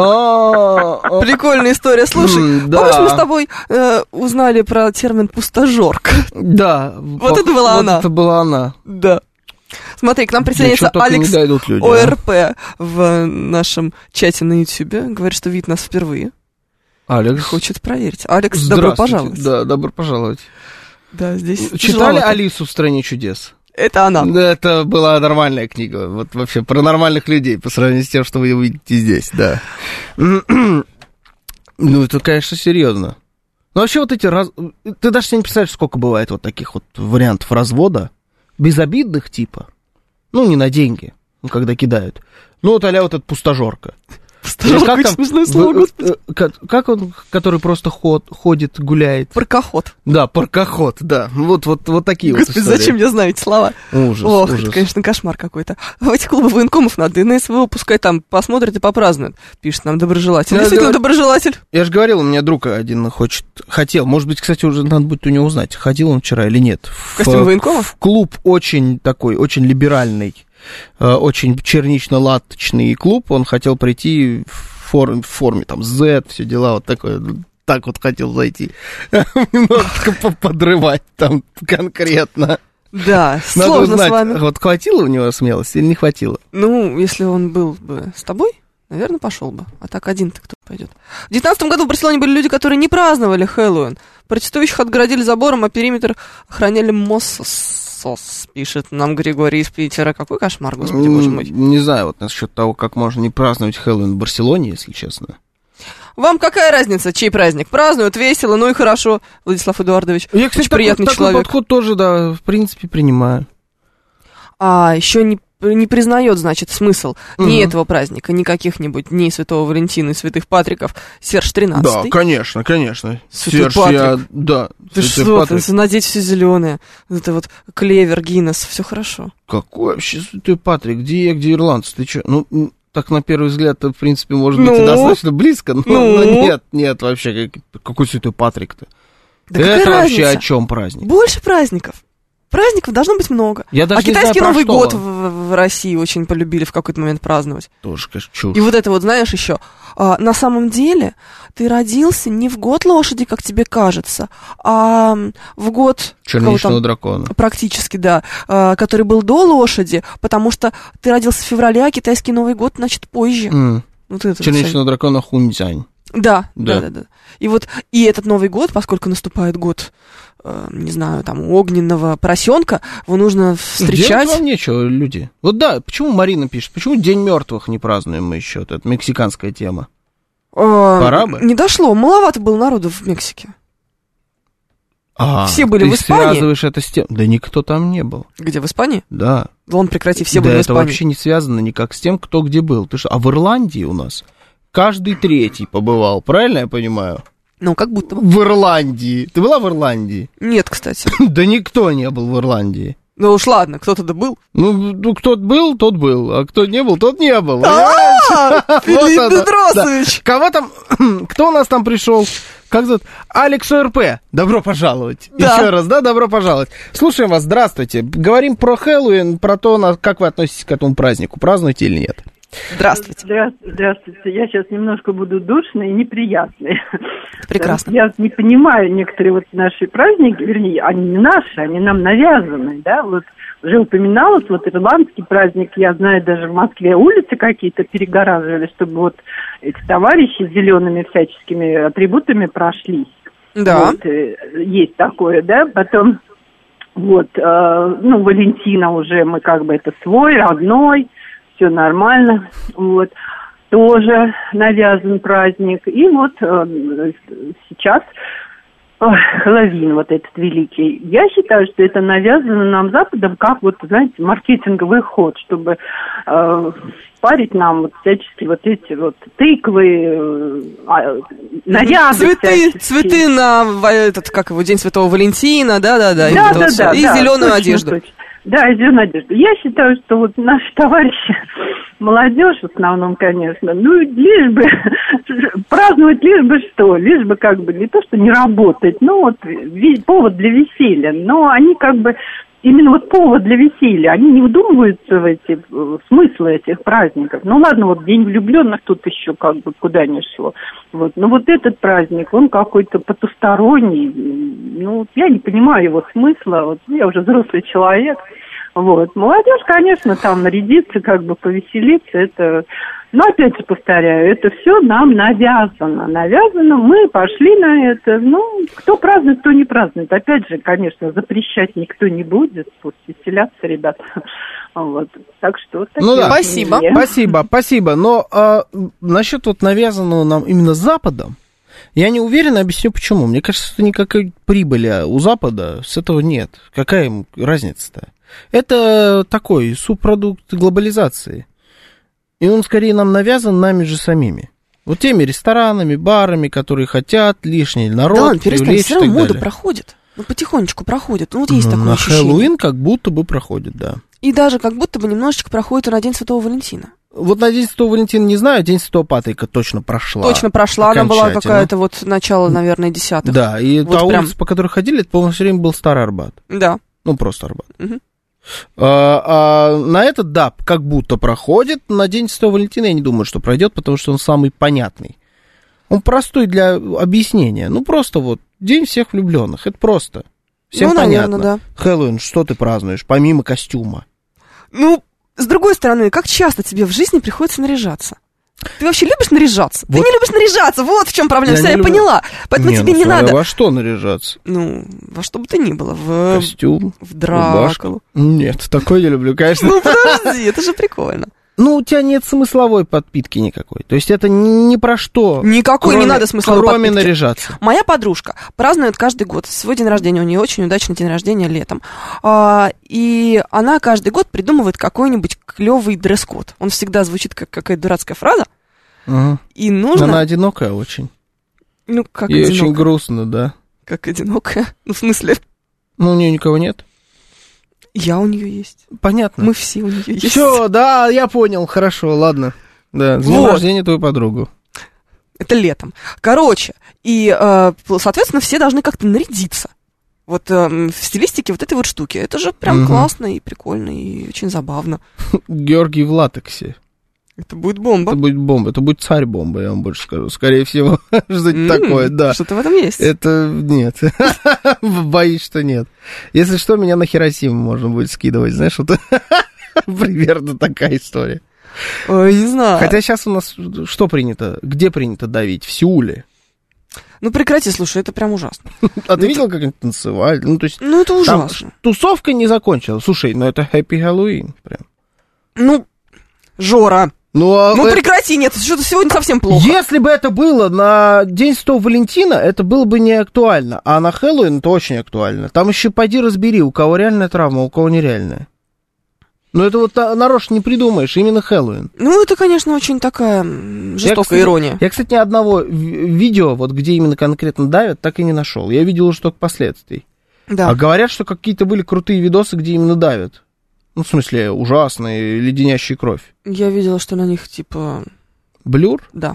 А, Прикольная история. Слушай, М, да. помнишь, мы с тобой э, узнали про термин «пустожорка»? Да. Вот это была вот она. это была она. Да. Смотри, к нам До присоединяется чего только Алекс не дойдут люди, а. ОРП в нашем чате на Ютьюбе. Говорит, что видит нас впервые. Алекс. Хочет проверить. Алекс, добро Здравствуйте. пожаловать. Да, добро пожаловать. Да, здесь Читали тяжеловато. «Алису в стране чудес»? Это она. Да, это была нормальная книга. Вот вообще про нормальных людей по сравнению с тем, что вы увидите здесь, да. Ну, это, конечно, серьезно. Ну, вообще вот эти... Раз... Ты даже себе не представляешь, сколько бывает вот таких вот вариантов развода. Безобидных типа. Ну, не на деньги, ну, когда кидают. Ну, вот а-ля вот эта пустожорка. Или как там, смешное слово, вы- господи. э, как, как он, который просто ход, ходит, гуляет? Паркоход. Да, паркоход, да. Вот, вот, вот такие вот Господи, истории. зачем я знаю эти слова? Ужас, Ох, ужас. это, конечно, кошмар какой-то. В этих клубах военкомов надо, и на СВО пускай там посмотрят и попразднуют, пишет нам доброжелатель. Да, Действительно, да. доброжелатель. Я же говорил, у меня друг один хочет, хотел, может быть, кстати, уже надо будет у него узнать, ходил он вчера или нет. В костюме военкома? В клуб очень такой, очень либеральный, э, очень чернично-латочный клуб, он хотел прийти в форме, в форме там, Z, все дела, вот такое, так вот хотел зайти. Немножко подрывать там конкретно. Да, Надо сложно узнать, с вами. вот хватило у него смелости или не хватило? Ну, если он был бы с тобой, наверное, пошел бы. А так один-то кто пойдет. В девятнадцатом году в Барселоне были люди, которые не праздновали Хэллоуин. Протестующих отгородили забором, а периметр охраняли Моссос, пишет нам Григорий из Питера. Какой кошмар, господи, боже мой. Не знаю, вот насчет того, как можно не праздновать Хэллоуин в Барселоне, если честно. Вам какая разница, чей праздник? Празднуют весело, ну и хорошо, Владислав Эдуардович. Я, кстати, Очень приятный такой, человек. такой подход тоже, да, в принципе, принимаю. А, еще не, не признает, значит, смысл Угу. не этого праздника, не каких-нибудь дней Святого Валентина и Святых Патриков. Серж тринадцатый. Да, конечно, конечно. Святой Серж, я- Патрик. да, Ты Святой что, Патрик. ты надеть все зеленое. Это вот клевер, Гиннес, все хорошо. Какой вообще Святой Патрик? Где я, где ирландцы? Ты что? Ну, м, так на первый взгляд, в принципе, может быть, и Ну? достаточно близко, но, Ну? но нет, нет, вообще, как- какой Святой Патрик-то? Да какая Это вообще разница? о чем праздник? Больше праздников. Праздников должно быть много. Я даже а не знаю, китайский про Новый что год он. в, в России очень полюбили в какой-то момент праздновать. Тоже, конечно, чушь. И вот это вот, знаешь, еще, а, на самом деле ты родился не в год лошади, как тебе кажется, а в год... кого Черничного там, дракона. практически, да, а, который был до лошади, потому что ты родился в феврале, а китайский Новый год, значит, позже. М. Вот это вот Черничного дракона Хунцзянь. всё. Да, Да. да, да, да. И вот и этот Новый год, поскольку наступает год, э, не знаю, там, огненного поросенка, его нужно встречать. Делать вам нечего, люди. Вот да, почему Марина пишет, почему День мертвых не празднуем мы еще? Вот это мексиканская тема. Э, Пора бы. Не дошло, маловато было народу в Мексике. А, Все были ты в Испании? связываешь это с тем... Да никто там не был. Где, в Испании? Да. Вон, прекрати, все да были в это Испании. вообще не связано никак с тем, кто где был. Ты что? А в Ирландии у нас каждый третий побывал, правильно я понимаю? Ну, как будто бы. В Ирландии. Ты была в Ирландии? Нет, кстати. Да никто не был в Ирландии. Ну уж ладно, кто-то да был. Ну, ну, кто был, тот был, а кто не был, тот не был. Филипп Бедросович! Кого там, кто у нас там пришел? Как зовут? Алекс ОРП. Добро пожаловать. Еще раз, да, добро пожаловать. Слушаем вас, здравствуйте. Говорим про Хэллоуин, про то, как вы относитесь к этому празднику. Празднуете или нет? Здравствуйте. Здравствуйте. Здравствуйте. Я сейчас немножко буду душной и неприятной. Прекрасно. Я не понимаю некоторые вот наши праздники, вернее, они не наши, они нам навязаны, да, вот уже упоминалось, вот ирландский праздник, я знаю, даже в Москве улицы какие-то перегораживали, чтобы вот эти товарищи с зелеными всяческими атрибутами прошлись. Да. Вот, есть такое, да, потом вот, э, ну, Валентина уже мы как бы это свой, родной, все нормально, вот, тоже навязан праздник. И вот э, сейчас э, Хэллоуин вот этот великий. Я считаю, что это навязано нам Западом как вот, знаете, маркетинговый ход, чтобы э, парить нам вот всячески вот эти вот тыквы, э, наряды цветы, цветы на этот, как его, День Святого Валентина, да-да-да, да, и, да, да, и да, зеленую точно, одежду. Точно. Да, и зеленую одежду. Я считаю, что вот наши товарищи, молодежь в основном, конечно, ну, лишь бы праздновать, лишь бы что, лишь бы как бы не то, что не работать, ну, вот повод для веселья, но они как бы именно вот повод для веселья, они не вдумываются в эти смыслы этих праздников. Ну ладно, вот День влюбленных тут еще как бы куда ни шло. Вот. Но вот этот праздник, он какой-то потусторонний. Ну, я не понимаю его смысла. Вот я уже взрослый человек. Вот. Молодежь, конечно, там нарядится, как бы повеселиться, это... Но опять же повторяю, это все нам навязано. Навязано, мы пошли на это. Ну, кто празднует, кто не празднует. Опять же, конечно, запрещать никто не будет. Пусть веселятся ребята. Вот. Так что вот ну да, спасибо. Мне. Спасибо, спасибо. Но а, насчет вот навязанного нам именно Западом, я не уверен, объясню почему. Мне кажется, что никакой прибыли у Запада с этого нет. Какая им разница-то? Это такой субпродукт глобализации. И он скорее нам навязан нами же самими. Вот теми ресторанами, барами, которые хотят лишний народ да, ладно, перестань, привлечь все равно и так мода далее. проходит. Ну, потихонечку проходит. Ну, вот есть ну, такое на ощущение. Хэллоуин как будто бы проходит, да. И даже как будто бы немножечко проходит и на День Святого Валентина. Вот на День Святого Валентина не знаю, День Святого Патрика точно прошла. Точно прошла, она была какая-то вот начало, наверное, десятых. Да, и вот та прям... улица, по которой ходили, это, по-моему, все время был Старый Арбат. Да. Ну, просто Арбат. Угу. А, а на этот, да, как будто проходит. На День Святого Валентина я не думаю, что пройдет, потому что он самый понятный. Он простой для объяснения. Ну, просто вот День всех влюбленных. Это просто. Всем ну, понятно. Наверное, да. Хэллоуин, что ты празднуешь, помимо костюма? Ну, с другой стороны, как часто тебе в жизни приходится наряжаться? Ты вообще любишь наряжаться? Вот. Ты не любишь наряжаться, вот в чем проблема. Я Все, я люблю... поняла. Поэтому не, тебе ну, не надо. Во что наряжаться? Ну, во что бы то ни было. В костюм, в Дракулу. Нет, такой я люблю, конечно. Ну, подожди, это же прикольно. Ну, у тебя нет смысловой подпитки никакой. То есть это ни про что. Никакой кроме, не надо смысловой кроме подпитки. наряжаться. Моя подружка празднует каждый год. Свой день рождения, у нее очень удачный день рождения летом. А, и она каждый год придумывает какой-нибудь клевый дресс-код. Он всегда звучит как какая-то дурацкая фраза. Угу. И нужно... Она одинокая очень. Ну, как и одинокая. очень грустно, да. Как одинокая? Ну, в смысле? Ну, у нее никого нет. Я у нее есть. Понятно. Мы все у нее есть. Все, да, я понял, хорошо, ладно. Да, с днем Вот. рождения твою подругу. Это летом. Короче, и, э, соответственно, все должны как-то нарядиться. Вот э, в стилистике вот этой вот штуки. Это же прям Мгм. классно и прикольно, и очень забавно. Георгий в латексе. Это будет бомба. Это будет бомба, это будет царь-бомба, я вам больше скажу. Скорее всего, что-то М, такое, да. Что-то в этом есть. Это нет. Боюсь, что нет. Если что, меня на Хиросиму можно будет скидывать, знаешь, вот примерно такая история. Ой, не знаю. Хотя сейчас у нас что принято? Где принято давить? В Сеуле. Ну прекрати, слушай, это прям ужасно. А ты видел, как они танцевали? Ну, то есть, Ну это там ужасно. тусовка не закончилась. Слушай, ну это Happy Halloween прям. Ну, Жора, Ну, а ну это- прекрати, нет, что-то сегодня совсем плохо. Если бы это было на День Святого Валентина, это было бы не актуально. А на Хэллоуин это очень актуально. Там еще пойди разбери, у кого реальная травма, у кого нереальная. Ну, это вот нарочно не придумаешь, именно Хэллоуин. Ну, это, конечно, очень такая жестокая я, кстати, ирония. Я, кстати, ни одного видео, вот где именно конкретно давят, так и не нашел. Я видел уже только последствий. Да. А говорят, что какие-то были крутые видосы, где именно давят. Ну, в смысле, ужасные, леденящие кровь. Я видела, что на них, типа... Блюр? Да.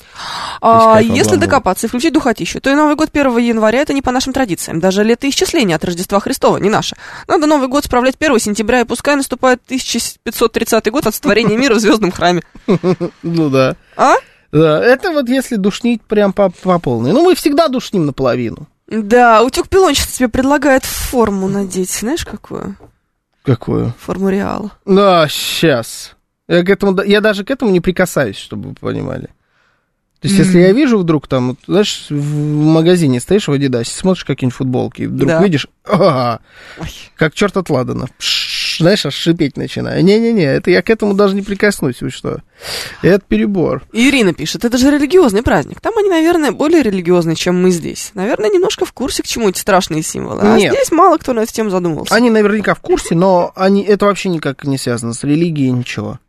А если докопаться и включить духотищу, то и Новый год первого января это не по нашим традициям. Даже летоисчисление от Рождества Христова не наше. Надо Новый год справлять первого сентября, и пускай наступает тысяча пятьсот тридцатый год от сотворения мира в Звездном храме. Ну да. А? Да, это вот если душнить прям по, по полной. Ну, мы всегда душним наполовину. Да, утюг-пилонщица тебе предлагает форму надеть. Знаешь, какую? Какую? Форму Реала. Да, сейчас. Я, к этому, я даже к этому не прикасаюсь, чтобы вы понимали. То есть, mm-hmm. если я вижу вдруг там, знаешь, в магазине стоишь в Адидасе, смотришь какие-нибудь футболки, и вдруг да. видишь, ага, как черт от Ладана, Пш, знаешь, аж шипеть начинаю. Не-не-не, это я к этому даже не прикоснусь, вы что? Это перебор. Ирина пишет, это же религиозный праздник. Там они, наверное, более религиозные, чем мы здесь. Наверное, немножко в курсе, к чему эти страшные символы. А Нет. здесь мало кто на эту тему задумывался. Они наверняка в курсе, но они, это вообще никак не связано с религией, ничего.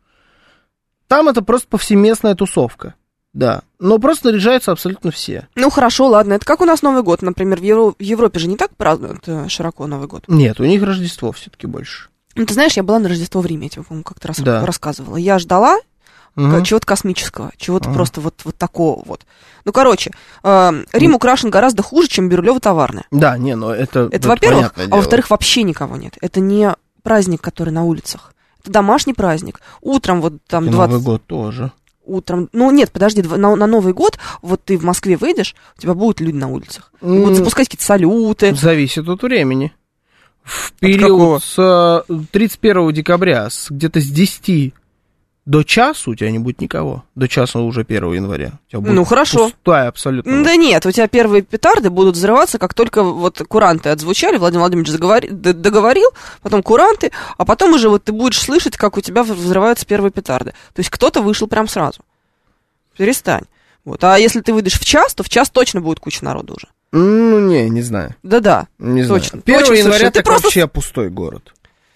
Там это просто повсеместная тусовка. Да, но просто наряжаются абсолютно все. Ну, хорошо, ладно. Это как у нас Новый год, например, в, Евро... в Европе же не так празднуют широко Новый год? Нет, у них Рождество все-таки больше. Ну, ты знаешь, я была на Рождество в Риме, я тебе, по-моему, как-то раз да. рассказывала. Я ждала угу. чего-то космического, чего-то угу. просто вот, вот такого вот. Ну, короче, э, Рим украшен гораздо хуже, чем Бирюлево-Товарное. Да, не, но это... Это, это во-первых, а во-вторых, вообще никого нет. Это не праздник, который на улицах. Это домашний праздник. Утром вот там... И двадцать... Новый год тоже. Утром, ну нет, подожди, на, на Новый год, вот ты в Москве выйдешь, у тебя будут люди на улицах, и будут запускать какие-то салюты. Зависит от времени. В период с тридцать первого декабря, с, где-то с десяти до часу у тебя не будет никого. До часа уже первого января. У тебя будет ну хорошо. Пустая абсолютно. Да нет, у тебя первые петарды будут взрываться, как только вот куранты отзвучали, Владимир Владимирович заговори, договорил, потом куранты, а потом уже вот ты будешь слышать, как у тебя взрываются первые петарды. То есть кто-то вышел прям сразу. Перестань. Вот. А если ты выйдешь в час, то в час точно будет куча народу уже. Ну, не, не знаю. Да-да, не точно. Знаю. первого января так просто... вообще пустой город.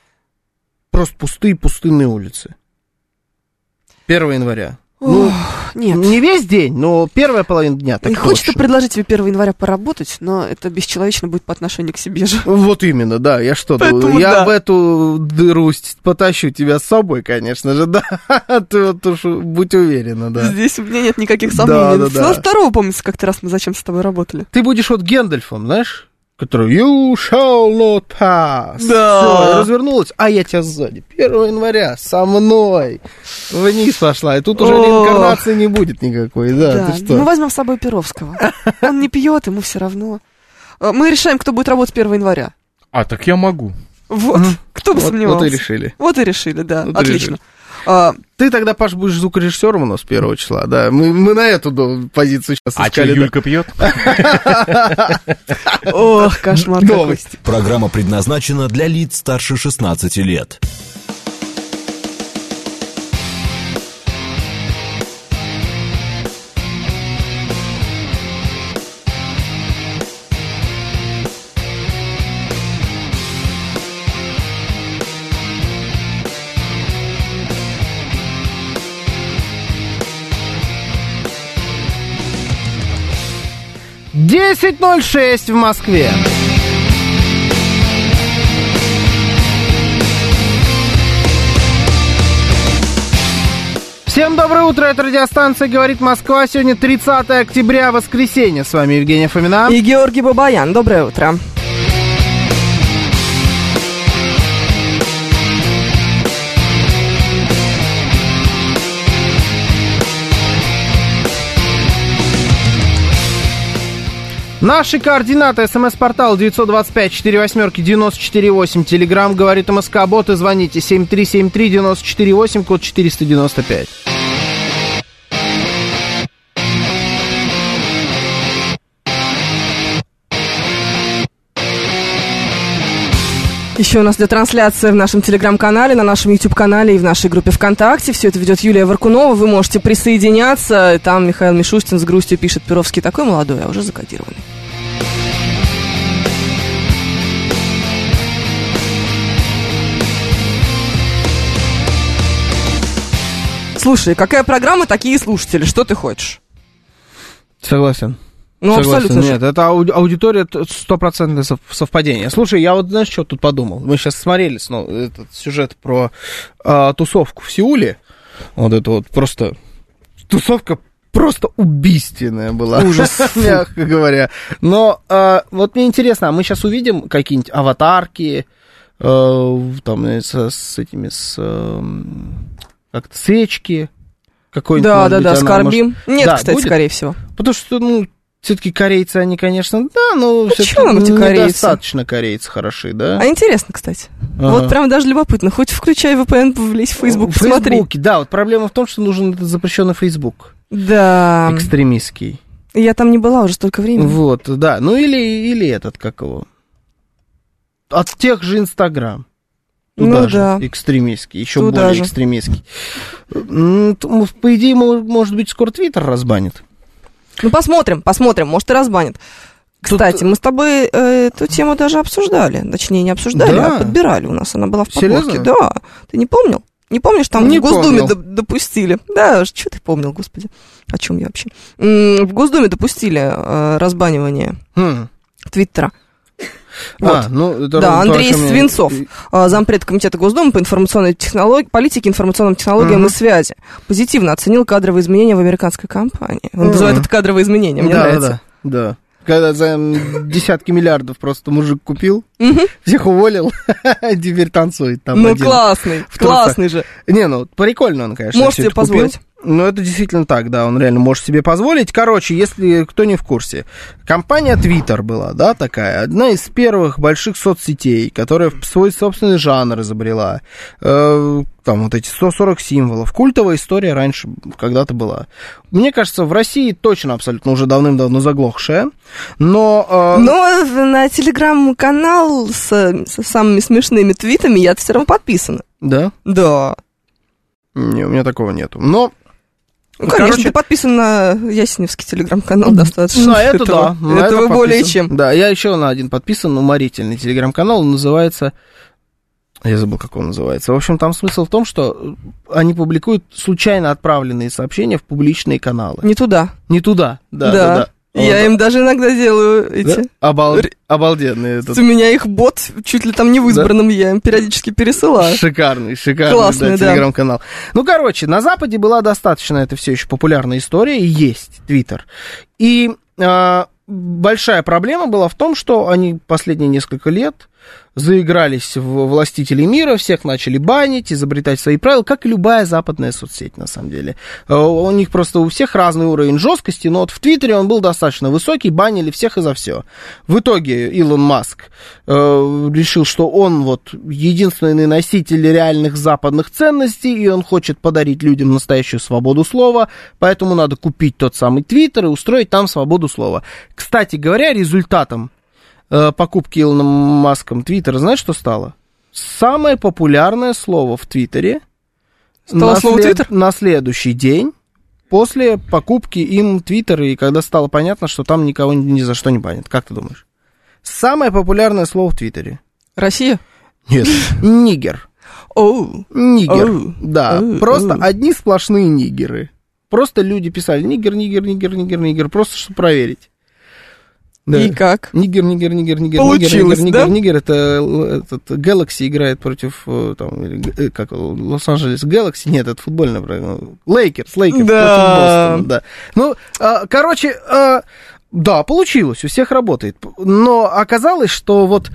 Просто пустые пустынные улицы. первого января. Ох, ну, нет. Не весь день, но первая половина дня так не точно. Хочется предложить тебе первого января поработать, но это бесчеловечно будет по отношению к себе же. Вот именно, да. Я что, Поэтому я да. в эту дыру потащу тебя с собой, конечно же, да. Ты вот уж будь уверена, да. Здесь у меня нет никаких сомнений. Да, да, да. Второго, помнится, как-то раз мы зачем с тобой работали. Ты будешь вот Гэндальфом, знаешь? Который you shall not pass. Да. Все, развернулась, а я тебя сзади. первого января со мной. Вниз пошла, и тут уже реинкарнации не будет никакой. Да, да. Ты что? Мы возьмем с собой Перовского. Он не пьет, ему все равно. Мы решаем, кто будет работать первого января. А, так я могу. Вот, mm-hmm. кто бы вот, сомневался. Вот и решили. Вот и решили, да, вот отлично. А, ты тогда, Паш, будешь звукорежиссером у нас первого числа, да? Мы, мы на эту да, позицию сейчас а искали. А что, Юлька пьет? Ох, кошмар какой. Программа предназначена для лиц старше шестнадцати лет. десять ноль шесть в Москве. Всем доброе утро, это радиостанция «Говорит Москва». Сегодня тридцатое октября, воскресенье. С вами Евгения Фомина. И Георгий Бабаян. Доброе утро. Наши координаты. СМС-портал девять два пять четыре восемь девяносто четыре восемь. Телеграмм «Говорит МСК». Боты звоните семь три семь три девяносто четыре восемь, код четыреста девяносто пять. Еще у нас идет трансляция в нашем телеграм-канале, на нашем YouTube-канале и в нашей группе ВКонтакте. Все это ведет Юлия Варкунова. Вы можете присоединяться. Там Михаил Мишустин с грустью пишет: Перовский такой молодой, а уже закодированный. Слушай, какая программа, такие слушатели. Что ты хочешь? Согласен. Ну, Согласен. абсолютно. Нет, это ауди- аудитория стопроцентное совпадение. Слушай, я вот, знаешь, что тут подумал? Мы сейчас смотрели снова этот сюжет про э, тусовку в Сеуле. Вот это вот просто... Тусовка просто убийственная была. Ужас. Мягко говоря. Но э, вот мне интересно, а мы сейчас увидим какие-нибудь аватарки, э, там, с, с этими, с... Э, как-то свечки какой-нибудь. Да, да, да, скорбим. Может... Нет, да, кстати, будет? скорее всего. Потому что, ну, все-таки корейцы, они, конечно, да, но все-таки нам эти корейцы? недостаточно корейцы хороши, да? А интересно, кстати. Ага. Вот прям даже любопытно. Хоть включай ви пи эн, влезь в Facebook, В посмотри. Фейсбуке, да, вот проблема в том, что нужен этот запрещенный Фейсбук. Да. Экстремистский. Я там не была уже столько времени. Вот, да. Ну, или, или этот, как его? От тех же Инстаграм. Туда Ну же, да. экстремистский, еще Туда более же. экстремистский. Ну, т- по идее, мо- может быть, скоро Твиттер разбанит. Ну, посмотрим, посмотрим, может, и разбанит. Кстати, Тут- мы с тобой э, эту тему даже обсуждали. Точнее, не обсуждали, Да? а подбирали у нас. Она была в подборке. Серьезно? Да. Ты не помнил? Не помнишь, там Не в Госдуме помнил. доп- допустили. Да, что ты помнил, господи. О чем я вообще? М, В Госдуме допустили э, разбанивание Хм. Твиттера. А, Вот. ну, это Да, то, о Андрей чем я- Свинцов, э, зампред комитета Госдумы по информационной технологии, политике, информационным технологиям Мгм. и связи, позитивно оценил кадровые изменения в американской компании. Он Мгм. называет это кадровые изменения, мне да, нравится. Да, да. Когда за м, десятки миллиардов просто мужик купил, Мгм. всех уволил, теперь танцует там Ну, один. классный, в классный же. Не, ну, прикольно он, конечно. Можешь всё себе это купил. позволить. Ну, это действительно так, да, он реально может себе позволить. Короче, если кто не в курсе, компания Twitter была, да, такая, одна из первых больших соцсетей, которая в свой собственный жанр изобрела. Э, там вот эти сто сорок символов. Культовая история раньше когда-то была. Мне кажется, в России точно абсолютно уже давным-давно заглохшая, но... э, Но на телеграм-канал с, со самыми смешными твитами я все равно подписана. Да? Да. Не, у меня такого нету. Но... Ну, конечно, Короче, ты подписан на Ясеневский телеграм-канал достаточно. на это этого, да. на этого это более подписан. чем. Да, я еще на один подписан, уморительный телеграм-канал, он называется... Я забыл, как он называется. В общем, там смысл в том, что они публикуют случайно отправленные сообщения в публичные каналы. Не туда. Не туда. Да, Да. да, да. Я Вот. им даже иногда делаю Да? эти... Обал- Р- Обалденный этот. У меня их бот чуть ли там не в избранном, я им периодически пересылаю. Шикарный, шикарный, Классный, да, да. телеграм-канал. Ну, короче, на Западе была достаточно, это все еще популярная история, и есть Твиттер. И а, большая проблема была в том, что они последние несколько лет заигрались в властителей мира, всех начали банить, изобретать свои правила, как и любая западная соцсеть, на самом деле. А, у них просто у всех разный уровень жесткости, но вот в Твиттере он был достаточно высокий, банили всех и за все. В итоге Илон Маск э, решил, что он вот единственный носитель реальных западных ценностей, и он хочет подарить людям настоящую свободу слова, поэтому надо купить тот самый Твиттер и устроить там свободу слова. Кстати говоря, результатом э, покупки Илоном Маском Твиттера, знаешь, что стало? Самое популярное слово в Твиттере Стало на, слово след- «Твиттер»? на следующий день после покупки им Твиттера, и когда стало понятно, что там никого ни, ни за что не банят. Как ты думаешь? Самое популярное слово в Твиттере? Россия? Нет. Нигер. Оу. Нигер. Оу. Да. Оу. Просто Оу. одни сплошные нигеры. Просто люди писали нигер, нигер, нигер, нигер, нигер, просто чтобы проверить. Да. И как? Нигер, нигер, нигер, нигер, Получилось, нигер, да? нигер, нигер, это э, этот Galaxy играет против, э, там, или, э, как, Лос-Анджелес Galaxy, нет, это футбольная программа, Лейкерс, Лейкерс Да. против Бостона, да. Ну, а, короче, а, да, получилось, у всех работает, но оказалось, что вот,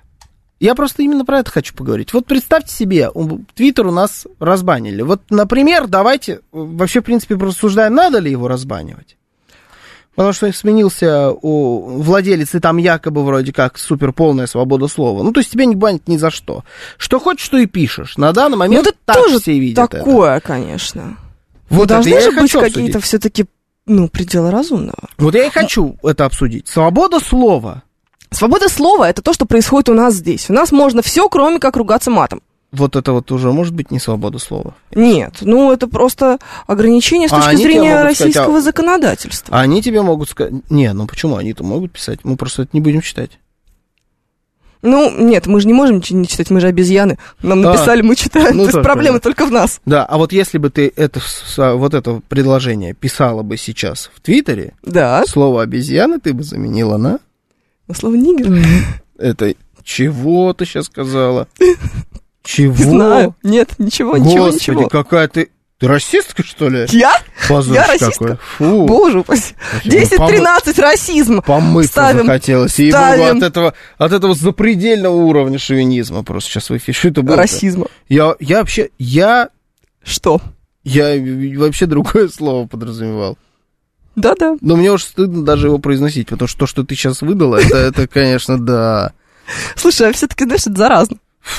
я просто именно про это хочу поговорить. Вот представьте себе, Твиттер у нас разбанили. Вот, например, давайте вообще, в принципе, порассуждаем, надо ли его разбанивать. Потому что сменился у владелец, и там якобы вроде как супер полная свобода слова. Ну, то есть тебя не банят ни за что. Что хочешь, что и пишешь. На данный момент Ну, это так тоже все видят такое, конечно. Вот это Должны я и же быть хочу какие-то обсудить. все-таки, ну, пределы разумного. Вот я и хочу это обсудить. Свобода слова. Свобода слова — это то, что происходит у нас здесь. У нас можно все, кроме как ругаться матом. Вот это вот уже может быть не свобода слова. Нет, ну это просто ограничение с А точки они тебе зрения могут сказать, российского а- законодательства. А они тебе могут сказать... Не, ну почему? Они-то могут писать. Мы просто это не будем читать. Ну, нет, мы же не можем ничего не читать, мы же обезьяны. Нам написали, а, мы читаем. Ну, то есть проблема только в нас. Да, а вот если бы ты это, вот это предложение писала бы сейчас в Твиттере, да. слово обезьяны ты бы заменила на... На слово нигер? Это чего ты сейчас сказала? Чего? Не знаю. Нет, ничего, ничего, Господи, ничего. какая ты... Ты расистка, что ли? Я? Позор Я расистка? Фу. Боже упаси. десять-тринадцать расизм. Помыться захотелось. И от этого, от этого запредельного уровня шовинизма просто сейчас в эфире. Что это было? Расизма. Я, я вообще... Я... Что? Я вообще другое слово подразумевал. Да-да. Но мне уж стыдно даже его произносить, потому что то, что ты сейчас выдала, это, это конечно, да. Слушай, а все-таки, знаешь, это заразно.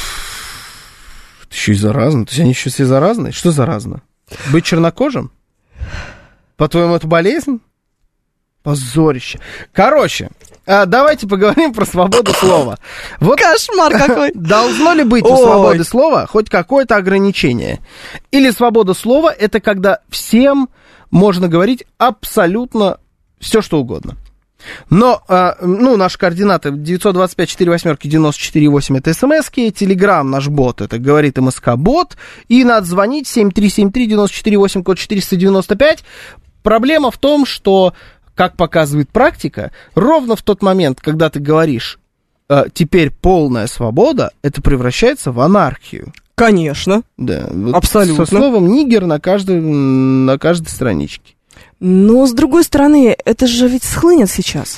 Это еще и заразно? То есть они еще все заразные? Что заразно? Быть чернокожим? По-твоему, это болезнь? Позорище. Короче, давайте поговорим про свободу слова. Вот кошмар какой. Должно ли быть у свободы слова хоть какое-то ограничение? Или свобода слова — это когда всем можно говорить абсолютно все, что угодно? Но, ну, наши координаты девятьсот двадцать пять сорок восемь девяносто четыре восемь это смски, телеграм наш бот, это говорит МСК-бот, и надо звонить семь три семь три девяносто четыре восемь, код четыреста девяносто пять. Проблема в том, что, как показывает практика, ровно в тот момент, когда ты говоришь «теперь полная свобода», это превращается в анархию. Конечно. Да, вот абсолютно. Со словом «нигер» на каждой, на каждой страничке. Но, с другой стороны, это же ведь схлынет сейчас.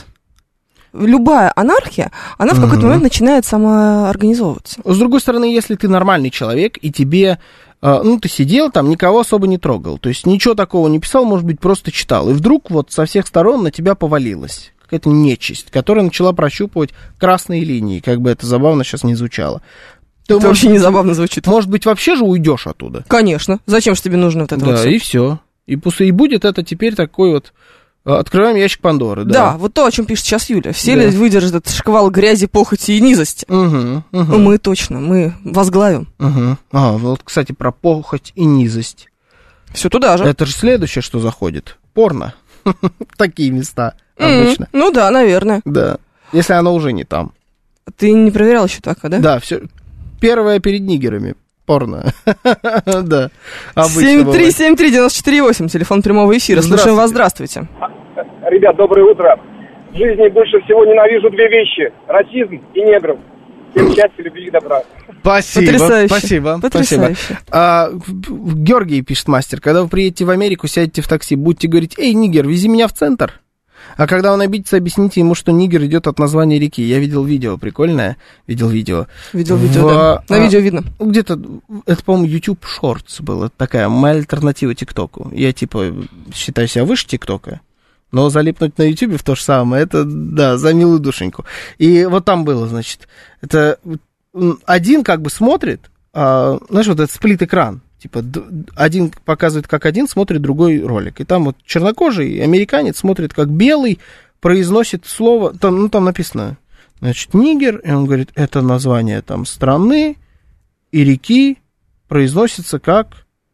Любая анархия, она в какой-то угу. момент начинает самоорганизовываться. С другой стороны, если ты нормальный человек, и тебе, ну, ты сидел там, никого особо не трогал, то есть ничего такого не писал, может быть, просто читал, и вдруг вот со всех сторон на тебя повалилась какая-то нечисть, которая начала прощупывать красные линии, как бы это забавно сейчас не звучало. Это может, вообще не забавно звучит. Может быть, вообще же уйдешь оттуда? Конечно. Зачем же тебе нужно вот это да, вот всё? И все. И, и будет это теперь такой вот... Открываем ящик Пандоры, да. Да, вот то, о чем пишет сейчас Юля. Все да. ли выдержат этот шквал грязи, похоти и низости? Угу, угу. Мы точно, мы возглавим. Угу. А, вот, кстати, про похоть и низость. Все туда же. Это же следующее, что заходит. Порно. Такие места обычно. Ну да, наверное. Да. Если оно уже не там. Ты не проверял еще так, да? Да, все. Первое перед нигерами. Порно. Да. семь три семь три девяносто четыре восемь, телефон прямого эфира. Слушаем вас, здравствуйте. Ребят, доброе утро. В жизни больше всего ненавижу две вещи. Расизм и негров. Всем счастья, любви и добра. Спасибо. Потрясающе. Спасибо. Потрясающе. Спасибо. А, Георгий пишет, мастер, когда вы приедете в Америку, сядете в такси, будете говорить: эй, нигер, вези меня в центр. А когда он обидится, объясните ему, что нигер идет от названия реки. Я видел видео, прикольное. Видел видео. Видел видео, в, да. На а, видео видно. Где-то, это, по-моему, YouTube Shorts было. Такая моя альтернатива ТикТоку. Я, типа, считаю себя выше ТикТока. Но залипнуть на Ютубе в то же самое, это, да, за милую душеньку. И вот там было, значит, это один как бы смотрит, а, знаешь, вот этот сплит-экран. Типа, один показывает, как один смотрит другой ролик. И там вот чернокожий американец смотрит, как белый произносит слово, там, ну, там написано, значит, нигер, и он говорит, это название там страны и реки произносится как...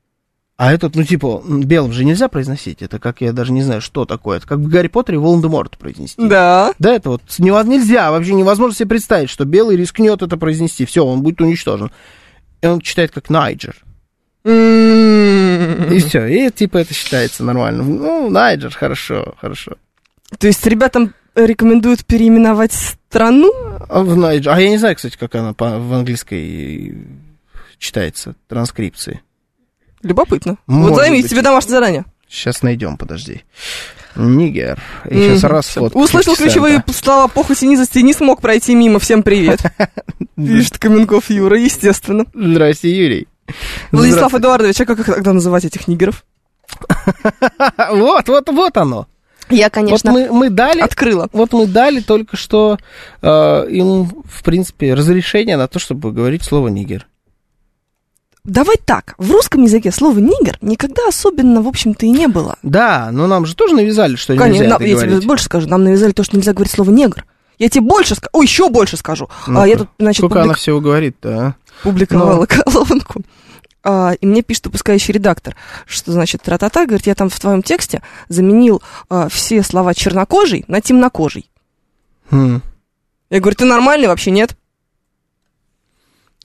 А этот, ну, типа, белым же нельзя произносить. Это как, я даже не знаю, что такое. Это как в Гарри Поттере Волан-де-Морт произнести. Да. Да, это вот нельзя, вообще невозможно себе представить, что белый рискнет это произнести. Все, он будет уничтожен. И он читает как Найджер. И все, и типа это считается нормально. Ну, Найджер, хорошо, хорошо. То есть ребятам рекомендуют переименовать страну? А, в Найджер. А я не знаю, кстати, как она по, в английской читается, транскрипции. Любопытно. Может вот займите быть. себе домашнее задание. Сейчас найдем, подожди. Нигер. И mm, сейчас раз фотку. Услышал ключевые слова похоть и низости и не смог пройти мимо. Всем привет. Пишет Каменков Юра, естественно. Здрасте, Юрий. Владислав Эдуардович, а как их тогда называть, этих нигеров? Вот, вот, вот оно. Я, конечно, вот мы, мы дали, открыла. Вот мы дали только что э, им, в принципе, разрешение на то, чтобы говорить слово нигер. Давай так, в русском языке слово «нигер» никогда особенно, в общем-то, и не было. Да, но нам же тоже навязали, что Конечно, нельзя на, это я говорить. тебе больше скажу, нам навязали то, что нельзя говорить слово «негр». Я тебе больше скажу, ой, еще больше скажу. Ну, а, я тут, значит, сколько публик... она всего говорит-то, а? Публиковала но... колонку. А, и мне пишет выпускающий редактор, что, значит, тра-та-та, говорит, я там в твоем тексте заменил а, все слова чернокожий на темнокожий. Хм. Я говорю, ты нормальный вообще, нет?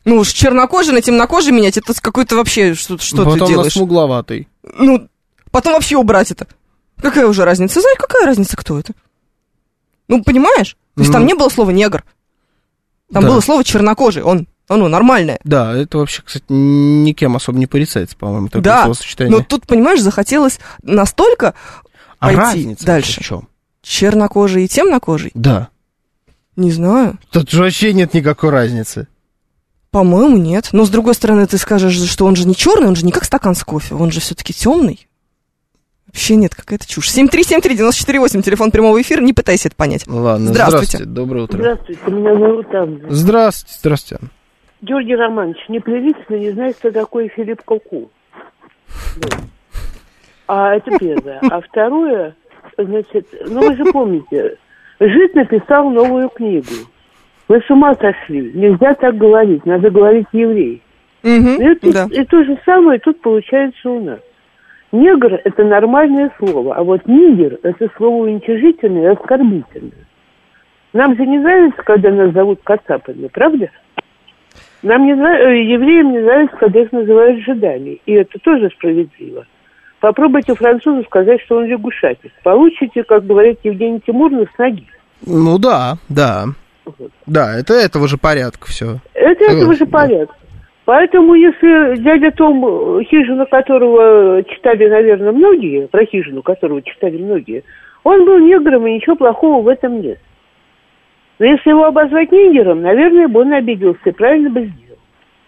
Ну уж чернокожий на темнокожий менять, это какой-то вообще, что, что потом ты делаешь? Потом на смугловатый. Ну, потом вообще убрать это. Какая уже разница? Знаешь, какая разница, кто это? Ну, понимаешь? То есть mm. там не было слова негр. Там да. было слово чернокожий, он, оно нормальное. Да, это вообще, кстати, никем особо не порицается, по-моему, такое да, словосочетание. Но тут, понимаешь, захотелось настолько а пойти разница дальше. В чем? Чернокожий и темнокожий? Да. Не знаю. Тут же вообще нет никакой разницы. По-моему, нет. Но, с другой стороны, ты скажешь, что он же не черный, он же не как стакан с кофе, он же все-таки темный. Вообще нет, какая-то чушь. семь три семь три девять четыре восемь, телефон прямого эфира, не пытайся это понять. Ладно, здравствуйте. здравствуйте, доброе утро. Здравствуйте, меня зовут Анна. Здравствуйте, здравствуйте. Георгий Романович, неприлично не знает, кто такой Филипп Куку. Да. А это первое. А второе, значит, ну вы же помните, Жид написал новую книгу. Вы с ума сошли, нельзя так говорить, надо говорить еврей. Угу, и, тут, да. и то же самое тут получается у нас. Негр – это нормальное слово, а вот нигер – это слово уничижительное и оскорбительное. Нам же не нравится, когда нас зовут кацапами, правда? Нам не нравится, евреям не нравится, когда их называют жидами, и это тоже справедливо. Попробуйте французу сказать, что он лягушатник. Получите, как говорит Евгений Тимуровна, с ноги. Ну да, да. Вот. Да, это этого же порядка все. Это Согласен, этого же да. порядка. Поэтому, если дядя Том, хижину которого читали, наверное, многие, про хижину которого читали многие, он был негром, и ничего плохого в этом нет. Но если его обозвать нигером, наверное, бы он обиделся и правильно бы сделал.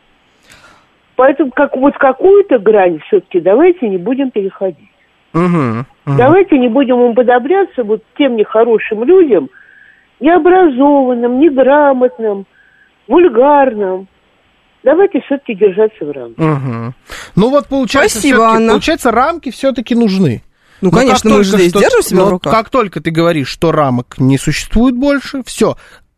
Поэтому как, вот какую-то грань все-таки давайте не будем переходить. Угу, угу. Давайте не будем уподобляться вот тем нехорошим людям, необразованным, неграмотным, вульгарным. Давайте все-таки держаться в рамках. Угу. Ну вот получается, Спасибо, Анна. получается, рамки все-таки нужны. Ну, Но конечно, мы же здесь что, держим себя в руках. Как только ты говоришь, что рамок не существует больше, все,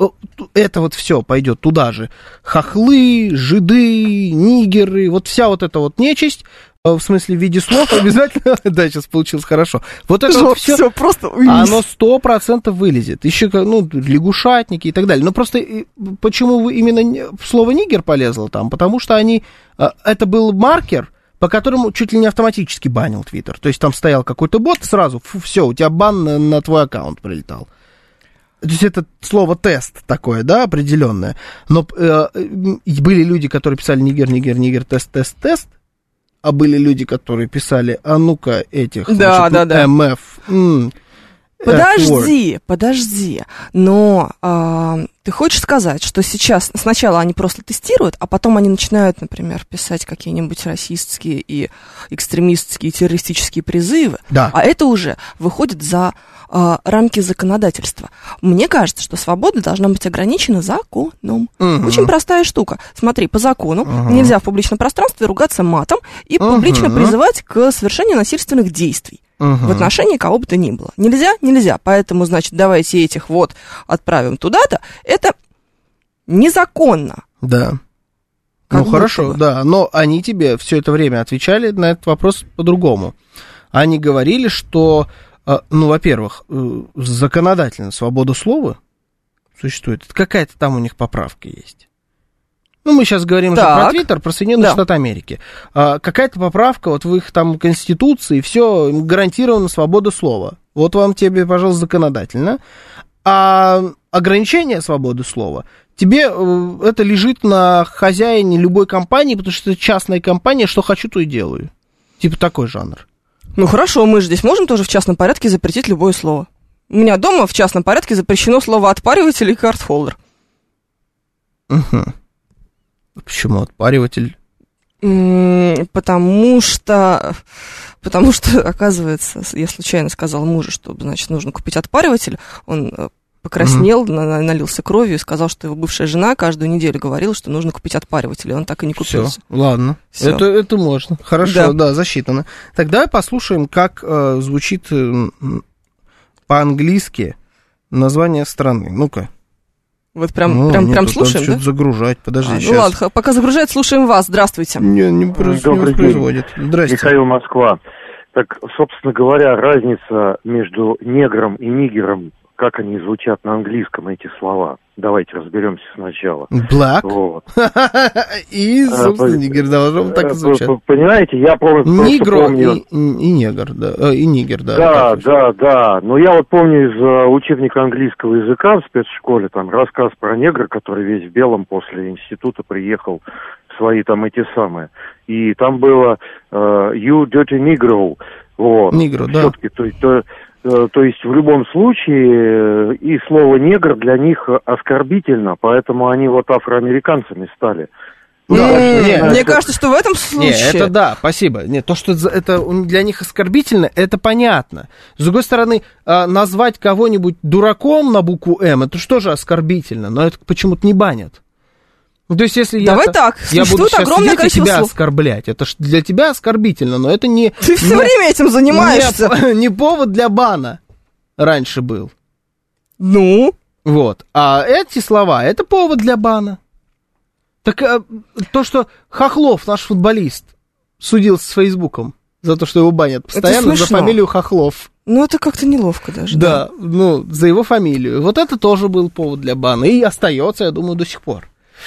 это вот все пойдет туда же. Хохлы, жиды, нигеры, вот вся вот эта вот нечисть, в смысле в виде слов обязательно, да, сейчас получилось хорошо. Вот это вот все, все просто оно сто процентов вылезет. Еще, ну, лягушатники и так далее. Но просто почему именно слово нигер полезло там? Потому что они, это был маркер, по которому чуть ли не автоматически банил Твиттер. То есть там стоял какой-то бот, сразу, фу, все, у тебя бан на, на твой аккаунт прилетал. То есть это слово тест такое, да, определенное. Но э, были люди, которые писали нигер, нигер, нигер, тест, тест, тест. А были люди, которые писали, а ну-ка этих, да, значит, да, да. эм эф. М- Подожди, подожди, но а, ты хочешь сказать, что сейчас сначала они просто тестируют, а потом они начинают, например, писать какие-нибудь расистские и экстремистские, террористические призывы, да. А это уже выходит за а, рамки законодательства. Мне кажется, что свобода должна быть ограничена законом. Угу. Очень простая штука. Смотри, по закону угу. нельзя в публичном пространстве ругаться матом и угу. публично призывать к совершению насильственных действий. Угу. В отношении кого бы то ни было. Нельзя? Нельзя. Поэтому, значит, давайте этих вот отправим туда-то. Это незаконно. Да. Как ну, хорошо, бы. Да. Но они тебе все это время отвечали на этот вопрос по-другому. Они говорили, что, ну, во-первых, законодательно свобода слова существует. Какая-то там у них поправка есть. Ну, мы сейчас говорим так. уже про Твиттер, про Соединенные да. Штаты Америки. А, какая-то поправка вот в их там конституции, все, гарантирована свобода слова. Вот вам тебе, пожалуйста, законодательно. А ограничение свободы слова, тебе это лежит на хозяине любой компании, потому что это частная компания, что хочу, то и делаю. Типа такой жанр. Ну, хорошо, мы же здесь можем тоже в частном порядке запретить любое слово. У меня дома в частном порядке запрещено слово «отпариватель» и «картхолдер». Угу. Почему отпариватель? Потому что, потому что, оказывается, я случайно сказала мужу, что, значит, нужно купить отпариватель. Он покраснел, mm-hmm. налился кровью и сказал, что его бывшая жена каждую неделю говорила, что нужно купить отпариватель, и он так и не купил. Все, ладно, Всё. Это, это можно. Хорошо, да, да засчитано. Так давай послушаем, как э, звучит э, по-английски название страны. Ну-ка. Вот прям, ну, прям, нет, прям слушаем, да? Что-то загружать, подожди, а, сейчас. Ну ладно, пока загружает, слушаем вас, здравствуйте. Не, не, прос- не воспроизводит. Здрасте. Михаил, Москва. Так, собственно говоря, разница между негром и нигером, как они звучат на английском, эти слова. Давайте разберемся сначала. Black? Вот. И, собственно, нигер, должен так и звучать. Понимаете, я просто Нигро помню... и, и негр, да, и нигер, да. Да, да, да. Но я вот помню из учебника английского языка в спецшколе, там рассказ про негра, который весь в белом после института приехал в свои там эти самые. И там было uh, you dirty negro. Вот. Негро, да. Все-таки, то, то, то есть в любом случае и слово негр для них оскорбительно, поэтому они вот афроамериканцами стали. Да, не, не, не, мне это, кажется, что в этом случае... Не, это да, спасибо. Нет, то, что это для них оскорбительно, это понятно. С другой стороны, назвать кого-нибудь дураком на букву «М», это что же оскорбительно, но это почему-то не банят. Ну, то есть, если Давай я, так, я буду сейчас огромное сидеть и тебя слов. оскорблять, это ж для тебя оскорбительно, но это не... Ты все не, время этим занимаешься. Не, не повод для бана раньше был. Ну? Вот. А эти слова, это повод для бана. Так а, то, что Хохлов, наш футболист, судился с Фейсбуком за то, что его банят постоянно за фамилию Хохлов. Ну, это как-то неловко даже. Да, да, ну, за его фамилию. Вот это тоже был повод для бана. И остается, я думаю, до сих пор.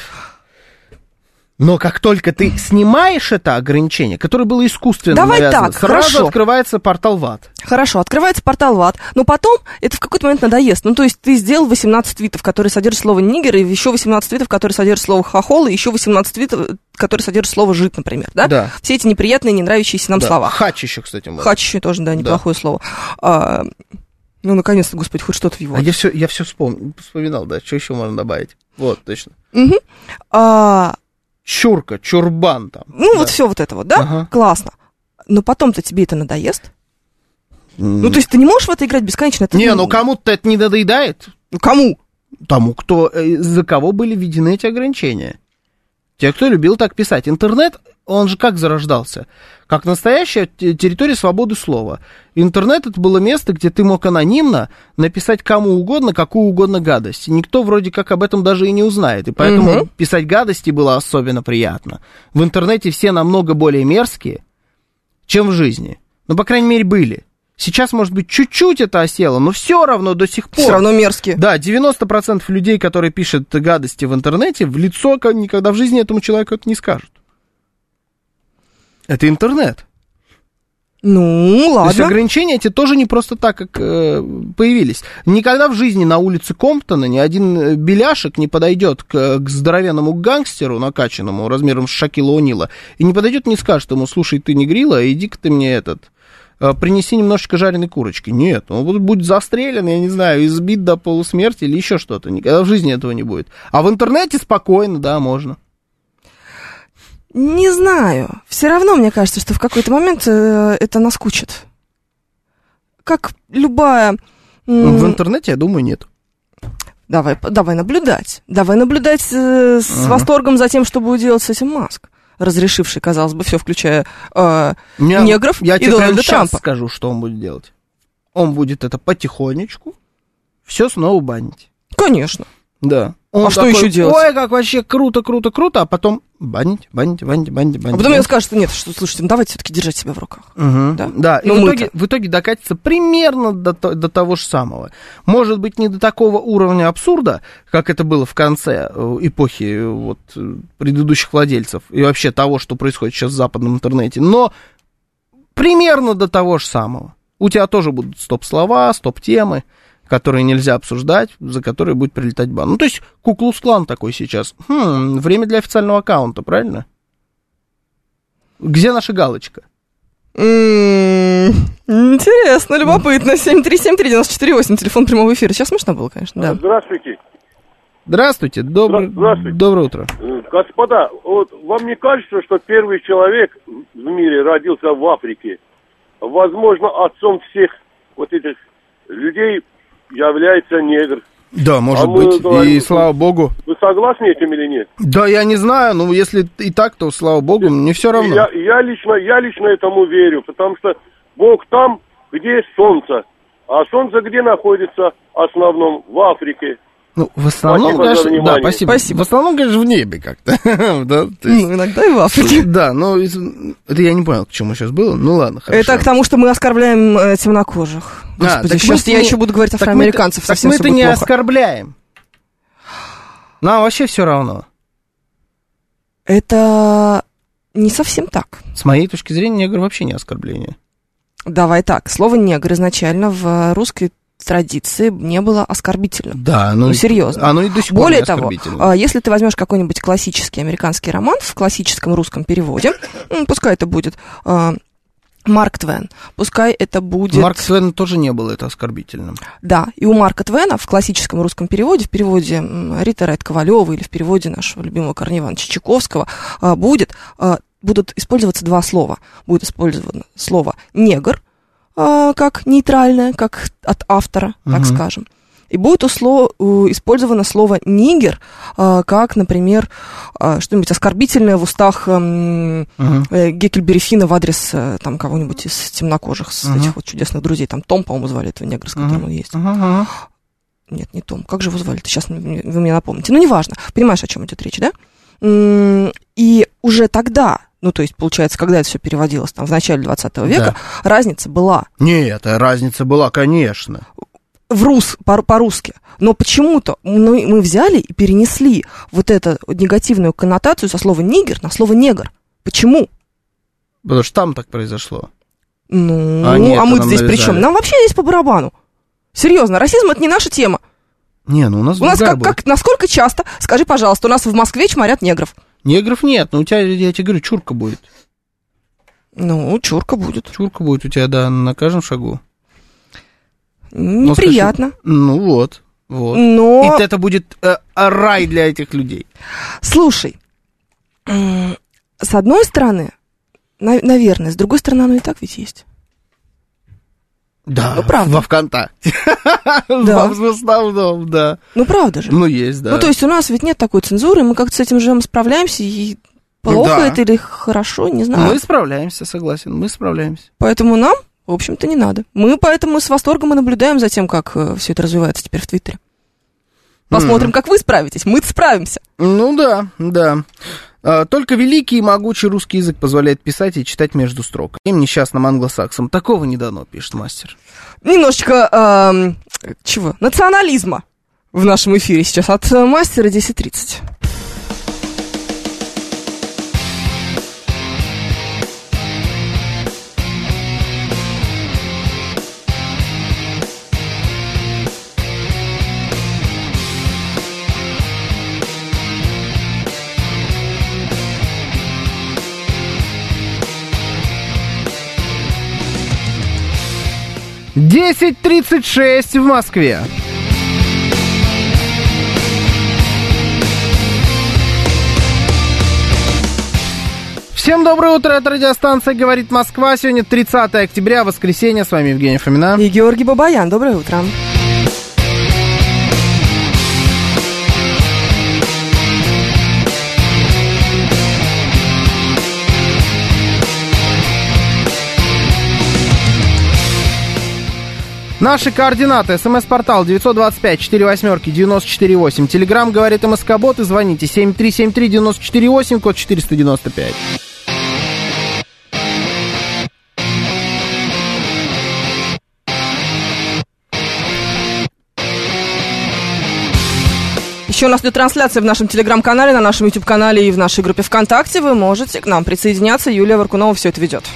Но как только ты снимаешь это ограничение, которое было искусственно Давай навязано, так, сразу хорошо. открывается портал ВАД. Хорошо, открывается портал ВАД, но потом это в какой-то момент надоест. Ну, то есть ты сделал восемнадцать твитов, которые содержат слово «нигер», и еще восемнадцать твитов, которые содержат слово «хохол», и еще восемнадцать твитов, которые содержат слово «жид», например, да? Да. Все эти неприятные, не нравящиеся нам Да. слова. Хач еще, кстати. Может. Хач еще тоже, да, неплохое да. слово. А, ну, наконец-то, господи, хоть что-то в его. А я все, я все вспомнил, вспоминал, да, что еще можно добавить. Вот, точно. Угу. А... Чурка, чурбан там. Ну, да. вот все вот это вот, да? Ага. Классно. Но потом-то тебе это надоест? Mm. Ну, то есть ты не можешь в это играть бесконечно? Это не, не... ну кому-то это не надоедает. Ну, кому? Тому, кто, за кого были введены эти ограничения. Те, кто любил так писать. Интернет, он же как зарождался? Как настоящая территория свободы слова. Интернет — это было место, где ты мог анонимно написать кому угодно, какую угодно гадость. И никто вроде как об этом даже и не узнает. И поэтому угу. писать гадости было особенно приятно. В интернете все намного более мерзкие, чем в жизни. Ну, по крайней мере, были. Сейчас, может быть, чуть-чуть это осело, но все равно до сих пор. Все равно мерзкие. Да, девяносто процентов людей, которые пишут гадости в интернете, в лицо никогда в жизни этому человеку это не скажут. Это интернет. Ну, ладно. То есть ограничения эти тоже не просто так, как э, появились. Никогда в жизни на улице Комптона ни один беляшек не подойдет к, к здоровенному гангстеру, накачанному размером с Шакила О'Нила, и не подойдет и не скажет ему: слушай, ты не грила, иди-ка ты мне этот... принеси немножечко жареной курочки. Нет, он будет застрелен, я не знаю, избит до полусмерти или еще что-то. Никогда в жизни этого не будет. А в интернете спокойно, да, можно. Не знаю. Все равно мне кажется, что в какой-то момент э, это наскучит. Как любая... М- в интернете, я думаю, нет. Давай, давай наблюдать. Давай наблюдать э, с ага. восторгом за тем, что будет делать с этим Маск, разрешивший, казалось бы, все, включая э, я, негров я и Дональда Трампа. Я Трампа. скажу, что он будет делать. Он будет это потихонечку все снова банить. Конечно. Да. Он а такой, что еще делать? Ой, как вообще круто, круто, круто, а потом банить, банить, банить, банить, банить. А потом он скажет, что нет, что, слушайте, ну давайте все-таки держать себя в руках. Угу. Да, да. И в итоге, в итоге докатится примерно до, до того же самого. Может быть, не до такого уровня абсурда, как это было в конце эпохи вот, предыдущих владельцев и вообще того, что происходит сейчас в западном интернете, но примерно до того же самого. У тебя тоже будут стоп-слова, стоп-темы, которые нельзя обсуждать, за которые будет прилетать бан. Ну, то есть, Ку-Клукс-Клан такой сейчас. Хм, время для официального аккаунта, правильно? Где наша галочка? Mm, интересно, любопытно. семь три семь три девять четыре восемь, телефон прямого эфира. Сейчас смешно было, конечно, да. Здравствуйте. Здравствуйте, добр... Здравствуйте. Доброе утро. Господа, вот вам не кажется, что первый человек в мире родился в Африке? Возможно, отцом всех вот этих людей является негр. Да, может а быть, говорим, и слава богу. Вы согласны этим или нет? Да, я не знаю, но если и так, то слава богу, мне все равно. Я, я, лично, я лично этому верю, потому что Бог там, где есть солнце. А солнце где находится в основном? В Африке. Ну, в основном, спасибо конечно, да, спасибо. спасибо. В основном, конечно, в небе как-то. да, есть, ну, иногда и в Африке. Да, но это я не понял, к чему сейчас было. Ну, ладно, хорошо. Это к тому, что мы оскорбляем э, темнокожих. Господи, а, сейчас я не... еще буду говорить афроамериканцев так совсем мы это не плохо. Оскорбляем. Нам вообще все равно. Это не совсем так. С моей точки зрения, негр вообще не оскорбление. Давай так. Слово негр изначально в русской традиции не было оскорбительным. Да, оно, ну, серьезно. Оно и до сих пор Более не оскорбительно. того, если ты возьмешь какой-нибудь классический американский роман в классическом русском переводе, пускай это будет Марк Твен, пускай это будет... Марк Твен тоже не было это оскорбительным. Да, и у Марка Твена в классическом русском переводе, в переводе Риты Райт-Ковалёва или в переводе нашего любимого Корнея Ивановича Чайковского будет, будут использоваться два слова. Будет использовано слово «негр», как нейтральное, как от автора, так угу. скажем. И будет усло, использовано слово «нигер», как, например, что-нибудь оскорбительное в устах угу. Геккельбери Финна в адрес там, кого-нибудь из темнокожих, с угу. этих вот чудесных друзей. Там Том, по-моему, звали этого негра, с которым угу. он есть. Угу. Нет, не Том. Как же его звали-то? Сейчас вы мне напомните. Ну, неважно. Понимаешь, о чем идет речь, да? И уже тогда... Ну, то есть, получается, когда это все переводилось, там, в начале двадцатого века, да. разница была. Нет, разница была, конечно. В рус, по- по-русски. Но почему-то мы, мы взяли и перенесли вот эту негативную коннотацию со слова «нигер» на слово «негр». Почему? Потому что там так произошло. Ну, а, нет, а мы здесь при чем? Нам вообще здесь по барабану. Серьезно, расизм — это не наша тема. Не, ну у нас У нас как, как, насколько часто, скажи, пожалуйста, у нас в Москве чморят негров? Негров нет, но у тебя, я тебе говорю, чурка будет. Ну, чурка будет. Чурка будет у тебя, да, на каждом шагу. Неприятно. Скажи, ну вот, вот. Но... И это будет э, рай для этих людей. Слушай, с одной стороны, на- наверное, с другой стороны, оно и так ведь есть. Да, ну, правда. во ВКонтакте. Да. В основном, да. Ну, правда же. Ну, есть, да. Ну, то есть у нас ведь нет такой цензуры, мы как-то с этим же справляемся, и плохо да. это или хорошо, не знаю. Мы справляемся, согласен, мы справляемся. Поэтому нам, в общем-то, не надо. Мы поэтому с восторгом и наблюдаем за тем, как все это развивается теперь в Твиттере. Посмотрим, mm. как вы справитесь. Мы-то справимся. Ну, да, да. Только великий и могучий русский язык позволяет писать и читать между строк. Им несчастным англосаксам такого не дано, пишет мастер. Немножечко, э, чего, национализма в нашем эфире сейчас от мастера десять тридцать. десять тридцать шесть в Москве. Всем доброе утро, это радиостанция «Говорит Москва». Сегодня тридцатое октября, воскресенье. С вами Евгения Фомина. И Георгий Бабаян. Доброе утро. Наши координаты. СМС-портал девять два пять четыре восемь девяносто четыре восемь. Телеграм «Говорит МСК-бот» и звоните семь три семь три девяносто четыре восемь, код четыреста девяносто пять. Еще у нас идет трансляция в нашем телеграм-канале, на нашем YouTube-канале и в нашей группе ВКонтакте. Вы можете к нам присоединяться. Юлия Варкунова все это ведет.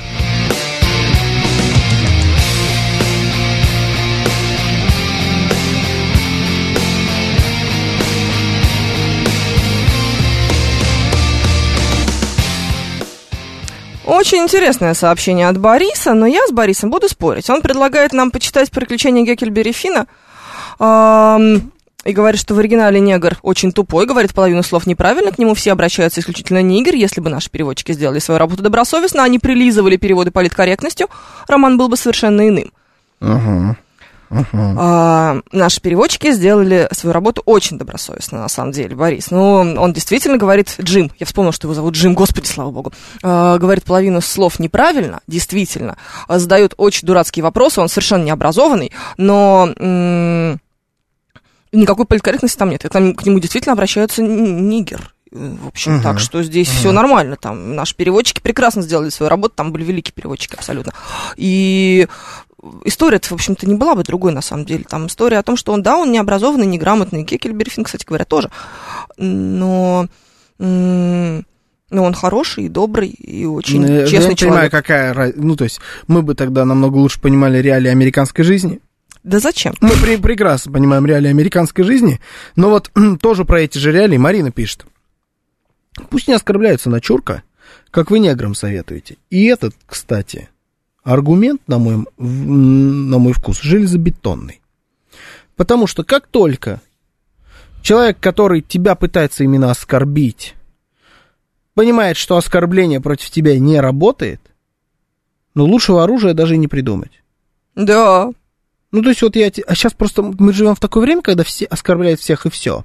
Очень интересное сообщение от Бориса, но я с Борисом буду спорить. Он предлагает нам почитать «Приключения Геккельбери Финна» эм, и говорит, что в оригинале негр очень тупой, говорит половину слов неправильно, к нему все обращаются исключительно нигер. Если бы наши переводчики сделали свою работу добросовестно, а не прилизывали переводы политкорректностью, роман был бы совершенно иным. Uh-huh. Uh-huh. А, наши переводчики сделали свою работу очень добросовестно, на самом деле, Борис. Ну, он действительно говорит Джим. Я вспомнила, что его зовут Джим, господи, слава богу. А, говорит половину слов неправильно, действительно. А, задает очень дурацкие вопросы, он совершенно необразованный, но м- никакой политкорректности там нет. И там к нему действительно обращаются нигер. В общем, uh-huh. так что здесь uh-huh. все нормально. Там наши переводчики прекрасно сделали свою работу, там были великие переводчики абсолютно. И история-то, в общем-то, не была бы другой, на самом деле. Там история о том, что он, да, он необразованный, неграмотный, Геккельбери Финн, кстати говоря, тоже. Но, но он хороший и добрый, и очень ну, честный я не человек. понимаю, какая... Ну, то есть, мы бы тогда намного лучше понимали реалии американской жизни. Да зачем? Мы при, прекрасно понимаем реалии американской жизни, но вот тоже про эти же реалии Марина пишет. Пусть не оскорбляются на чурка, как вы неграм советуете. И этот, кстати, аргумент, на мой, на мой вкус, железобетонный. Потому что как только человек, который тебя пытается именно оскорбить, понимает, что оскорбление против тебя не работает, ну, лучшего оружия даже и не придумать. Да. Ну, то есть, вот я... А сейчас просто мы живем в такое время, когда все оскорбляют всех и все.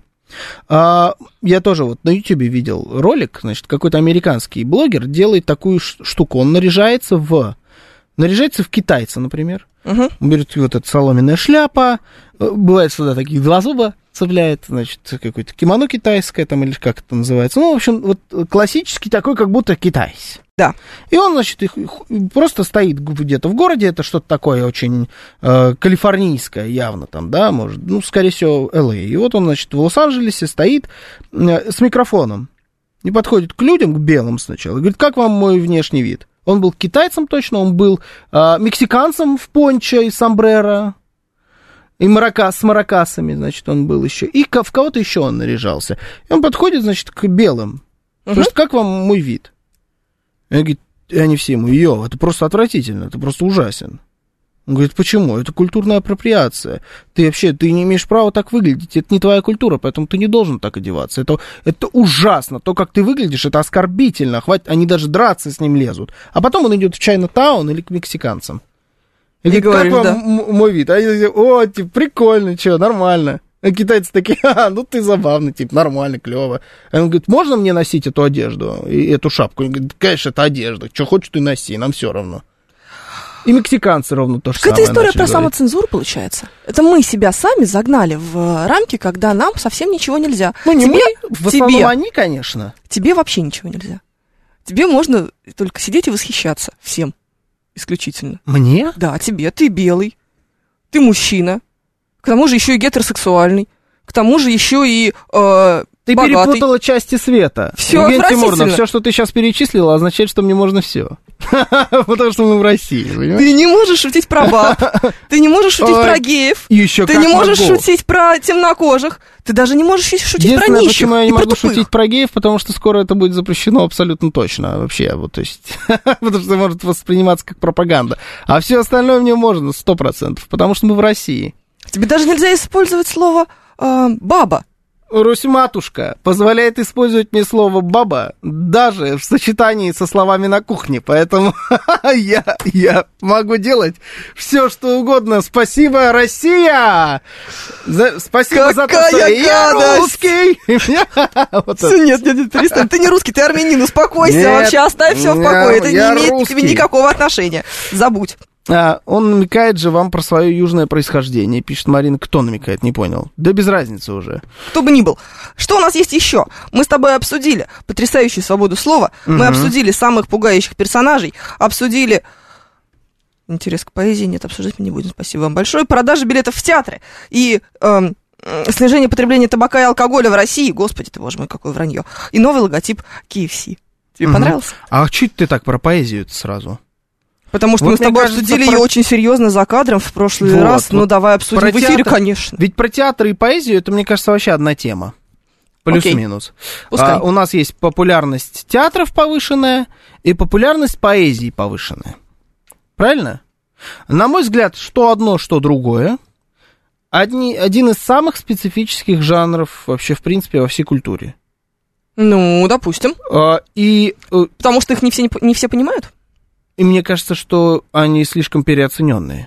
А, я тоже вот на Ютубе видел ролик, значит, какой-то американский блогер делает такую штуку. Он наряжается в... Наряжается в китайца, например. Uh-huh. Он берет вот эта соломенная шляпа, бывает сюда такие два зуба цепляет, значит, какое-то кимоно китайское там, или как это называется. Ну, в общем, вот классический такой, как будто китайец. Да. И он, значит, их, просто стоит где-то в городе, это что-то такое очень э, калифорнийское явно там, да, может, ну, скорее всего, Эл Эй. И вот он, значит, в Лос-Анджелесе стоит э, с микрофоном и подходит к людям, к белым сначала, и говорит, как вам мой внешний вид? Он был китайцем точно, он был э, мексиканцем в пончо и сомбреро, и маракас, с маракасами, значит, он был еще, и в кого-то еще он наряжался. И он подходит, значит, к белым, uh-huh. Слушай, как вам мой вид? И они, и они все ему, ё, это просто отвратительно, это просто ужасен. Он говорит, почему? Это культурная апроприация. Ты вообще, ты не имеешь права так выглядеть, это не твоя культура, поэтому ты не должен так одеваться. Это, это ужасно, то, как ты выглядишь, это оскорбительно, хватит, они даже драться с ним лезут. А потом он идет в Чайна-таун или к мексиканцам. И, и говорит, говоришь, как вам да. мой вид? А они говорят, о, типа, прикольно, что, нормально. А китайцы такие, а, ну ты забавный, типа, нормально, клево. А он говорит, можно мне носить эту одежду и эту шапку? Он говорит, конечно, это одежда, что хочешь ты носи, нам все равно. И мексиканцы ровно то же так самое. Это история про говорить. Самоцензуру, получается. Это мы себя сами загнали в рамки, когда нам совсем ничего нельзя. Ну, не тебе, мы, в основном тебе, они, конечно. Тебе вообще ничего нельзя. Тебе можно только сидеть и восхищаться всем. Исключительно. Мне? Да, тебе. Ты белый. Ты мужчина. К тому же еще и гетеросексуальный. К тому же еще и э, Ты богатый. перепутала части света. Все Евгения Тимуровна, все, что ты сейчас перечислила, означает, что мне можно все. Потому что мы в России, понимаешь? Ты не можешь шутить про баб. Ты не можешь шутить про геев. Ты не можешь шутить про темнокожих. Ты даже не можешь шутить про нищих. Почему я не могу шутить про геев? Потому что скоро это будет запрещено абсолютно точно. Вообще, вот, то есть, потому что может восприниматься как пропаганда. А все остальное мне можно, сто процентов. Потому что мы в России. Тебе даже нельзя использовать слово э, «баба». Русь-матушка позволяет использовать мне слово «баба» даже в сочетании со словами на кухне, поэтому я, я могу делать все, что угодно. Спасибо, Россия! За, спасибо за то, что я русский! Нет, нет, нет, перестань, ты не русский, ты армянин, успокойся, вообще оставь все в покое, это не имеет к тебе никакого отношения, забудь. А, он намекает же вам про свое южное происхождение, пишет Марина. Кто намекает, не понял. Да без разницы уже. Кто бы ни был. Что у нас есть еще? Мы с тобой обсудили потрясающую свободу слова, угу. Мы обсудили самых пугающих персонажей, обсудили... Интерес к поэзии нет, обсуждать мы не будем, спасибо вам большое. Продажи билетов в театры и... Эм, снижение потребления табака и алкоголя в России. Господи ты, боже мой, какое вранье. И новый логотип кей эф си. Тебе угу. понравился? А чуть ты так про поэзию-то сразу? Потому что вот мы с тобой кажется, обсудили про... ее очень серьезно за кадром в прошлый вот, раз. Вот. Ну, давай обсудим про в эфире, театр, конечно. Ведь про театр и поэзию, это, мне кажется, вообще одна тема. Плюс-минус. А, у нас есть популярность театров повышенная и популярность поэзии повышенная. Правильно? На мой взгляд, что одно, что другое. Одни, один из самых специфических жанров вообще, в принципе, во всей культуре. Ну, допустим. А, и... Потому что их не все, не все понимают? И мне кажется, что они слишком переоцененные.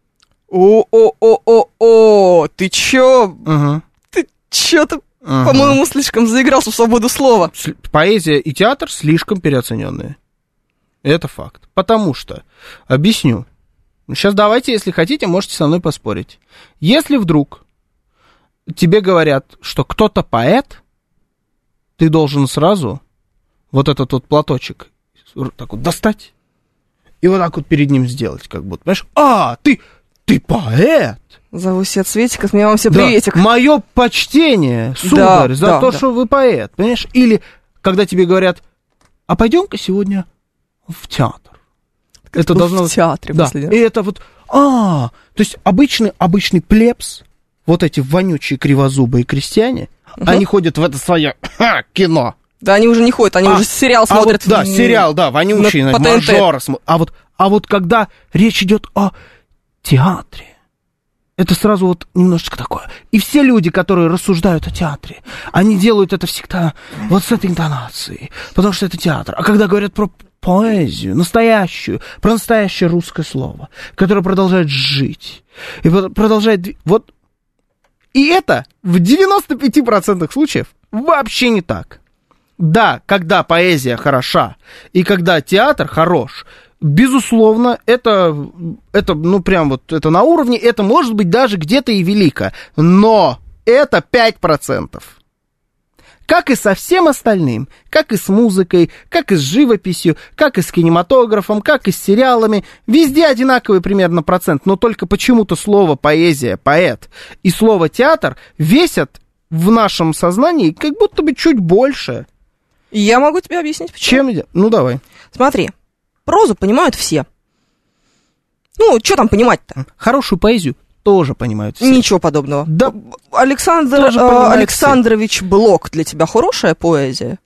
О-о-о-о-о, ты чё? Угу. Ты чё-то, угу. по-моему, слишком заигрался в свободу слова. Поэзия и театр слишком переоцененные. Это факт. Потому что, объясню. Сейчас давайте, если хотите, можете со мной поспорить. Если вдруг тебе говорят, что кто-то поэт, ты должен сразу вот этот вот платочек так вот достать и вот так вот перед ним сделать, как будто, понимаешь? А, ты, ты поэт! Зову себя Цветиков, мне вам все да. приветик. Мое почтение, сударь, да, за да, то, да. что вы поэт, понимаешь? Или когда тебе говорят, а пойдем-ка сегодня в театр. Так это должно в театре. Да, и это вот, а, то есть обычный, обычный плебс, вот эти вонючие кривозубые крестьяне, угу. они ходят в это свое ха, кино. Да, они уже не ходят, они а, уже сериал смотрят. А вот, да, сериал, да, вонючий, мажор. А вот, а вот когда речь идет о театре, это сразу вот немножечко такое. И все люди, которые рассуждают о театре, они делают это всегда вот с этой интонацией, потому что это театр. А когда говорят про поэзию, настоящую, про настоящее русское слово, которое продолжает жить, и продолжает... Вот. И это в девяноста пяти процентах случаев вообще не так. Да, когда поэзия хороша, и когда театр хорош, безусловно, это, это, ну, прям вот, это на уровне, это может быть даже где-то и велико, но это пять процентов. Как и со всем остальным, как и с музыкой, как и с живописью, как и с кинематографом, как и с сериалами, везде одинаковый примерно процент, но только почему-то слово поэзия, поэт и слово театр весят в нашем сознании как будто бы чуть больше. Я могу тебе объяснить, почему. Чем? Ну, давай. Смотри. Прозу понимают все. Ну, что там понимать-то? Хорошую поэзию тоже понимают все. Ничего подобного. Да. Александр э, Александрович все. Блок для тебя хорошая поэзия?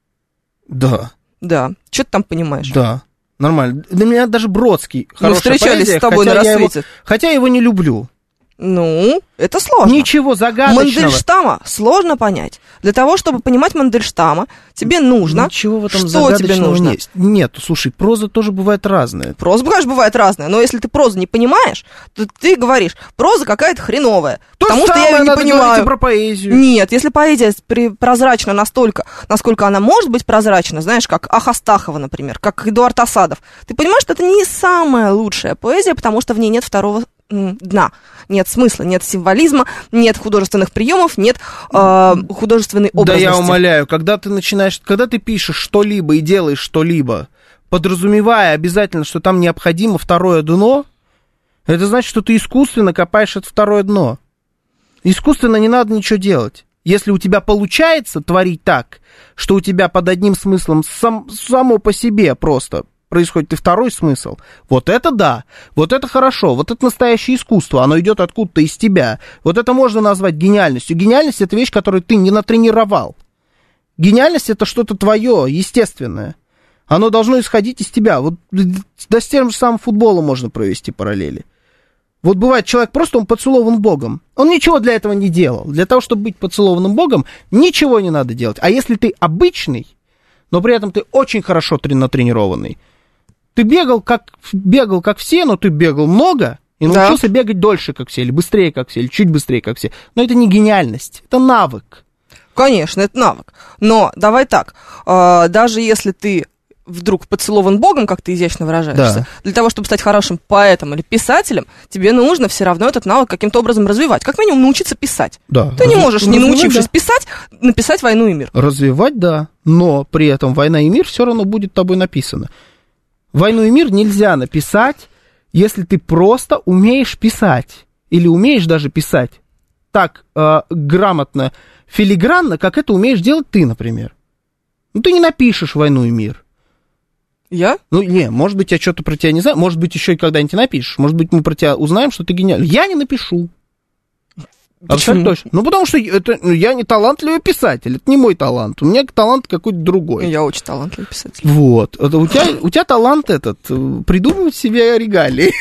Да. Да. Что ты там понимаешь? Да. Нормально. Для меня даже Бродский хорошая Мы встречались поэзия, с тобой на рассвете. Его, хотя я его не люблю. Ну, это сложно. Ничего загадочного. Мандельштама сложно понять. Для того, чтобы понимать Мандельштама, тебе нужно... Ничего в этом что тебе нужно? Нет. Нет, слушай, проза тоже бывает разная. Проза, конечно, бывает разная, но если ты прозу не понимаешь, то ты говоришь, проза какая-то хреновая, то потому что я ее не надо понимаю. Про поэзию. Нет, если поэзия прозрачна настолько, насколько она может быть прозрачна, знаешь, как Ахастахова, например, как Эдуард Асадов, ты понимаешь, что это не самая лучшая поэзия, потому что в ней нет второго дна. Нет смысла, нет символизма, нет художественных приемов, нет э, художественной образности. Да я умоляю, когда ты начинаешь, когда ты пишешь что-либо и делаешь что-либо, подразумевая обязательно, что там необходимо второе дно, это значит, что ты искусственно копаешь это второе дно. Искусственно не надо ничего делать. Если у тебя получается творить так, что у тебя под одним смыслом сам, само по себе просто происходит и второй смысл, вот это да, вот это хорошо, вот это настоящее искусство, оно идет откуда-то из тебя. Вот это можно назвать гениальностью. Гениальность — это вещь, которую ты не натренировал. Гениальность — это что-то твое, естественное. Оно должно исходить из тебя. Вот да с тем же самым футболом можно провести параллели. Вот бывает, человек просто, он поцелован Богом. Он ничего для этого не делал. Для того, чтобы быть поцелованным Богом, ничего не надо делать. А если ты обычный, но при этом ты очень хорошо натренированный, ты бегал как, бегал как все, но ты бегал много и научился да. бегать дольше, как все, или быстрее, как все, или чуть быстрее, как все. Но это не гениальность, это навык. Конечно, это навык. Но давай так, э, даже если ты вдруг поцелован Богом, как ты изящно выражаешься, да. для того, чтобы стать хорошим поэтом или писателем, тебе нужно все равно этот навык каким-то образом развивать. Как минимум научиться писать. Да. Ты не можешь, не научившись да. писать, написать «Войну и мир». Развивать, да, но при этом «Война и мир» все равно будет тобой написано. «Войну и мир» нельзя написать, если ты просто умеешь писать. Или умеешь даже писать так э, грамотно, филигранно, как это умеешь делать ты, например. Ну, ты не напишешь «Войну и мир». Я? Ну, не, может быть, я что-то про тебя не знаю, может быть, еще и когда-нибудь напишешь. Может быть, мы про тебя узнаем, что ты гениальный. Я не напишу. Абсолютно точно. Ну, потому что это, ну, я не талантливый писатель, это не мой талант. У меня талант какой-то другой. Я очень талантливый писатель. Вот. Это у, тебя, у тебя талант этот, придумывать себе регалии.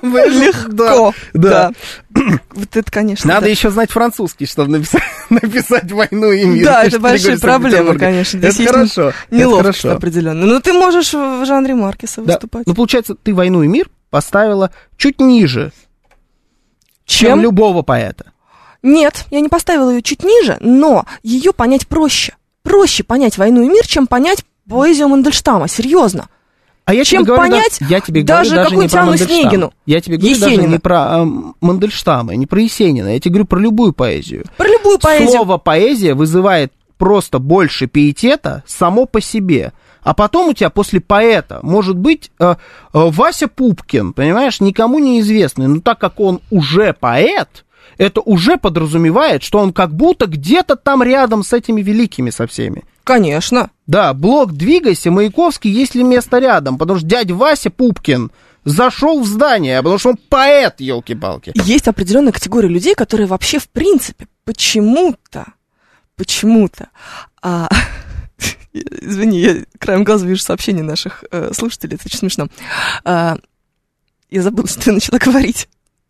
Легко. Да. Вот это, конечно. Надо еще знать французский, чтобы написать «Войну и мир». Да, это большая проблема, конечно. Это хорошо. Неловкость определенно. Но ты можешь в жанре Маркеса выступать. Ну, получается, ты «Войну и мир» поставила чуть ниже, чем любого поэта. Нет, я не поставила ее чуть ниже, но ее понять проще. Проще понять «Войну и мир», чем понять поэзию Мандельштама, серьезно. А я чем тебе говорю, понять да, я тебе даже, говорю, даже какую-нибудь Анну Снегину, Я тебе говорю Есенина. даже не про э, Мандельштама, не про Есенина, я тебе говорю про любую поэзию. Про любую поэзию. Слово «поэзия» вызывает просто больше пиетета само по себе. А потом у тебя после поэта может быть э, э, Вася Пупкин, понимаешь, никому неизвестный. Но так как он уже поэт, это уже подразумевает, что он как будто где-то там рядом с этими великими со всеми. Конечно. Да, блок «Двигайся», Маяковский, есть ли место рядом? Потому что дядя Вася Пупкин зашел в здание, потому что он поэт, елки-палки. Есть определенная категория людей, которые вообще, в принципе, почему-то, почему-то... А... Извини, я краем глаза вижу сообщения наших э, слушателей, это очень смешно. А, я забыла, что я начала говорить.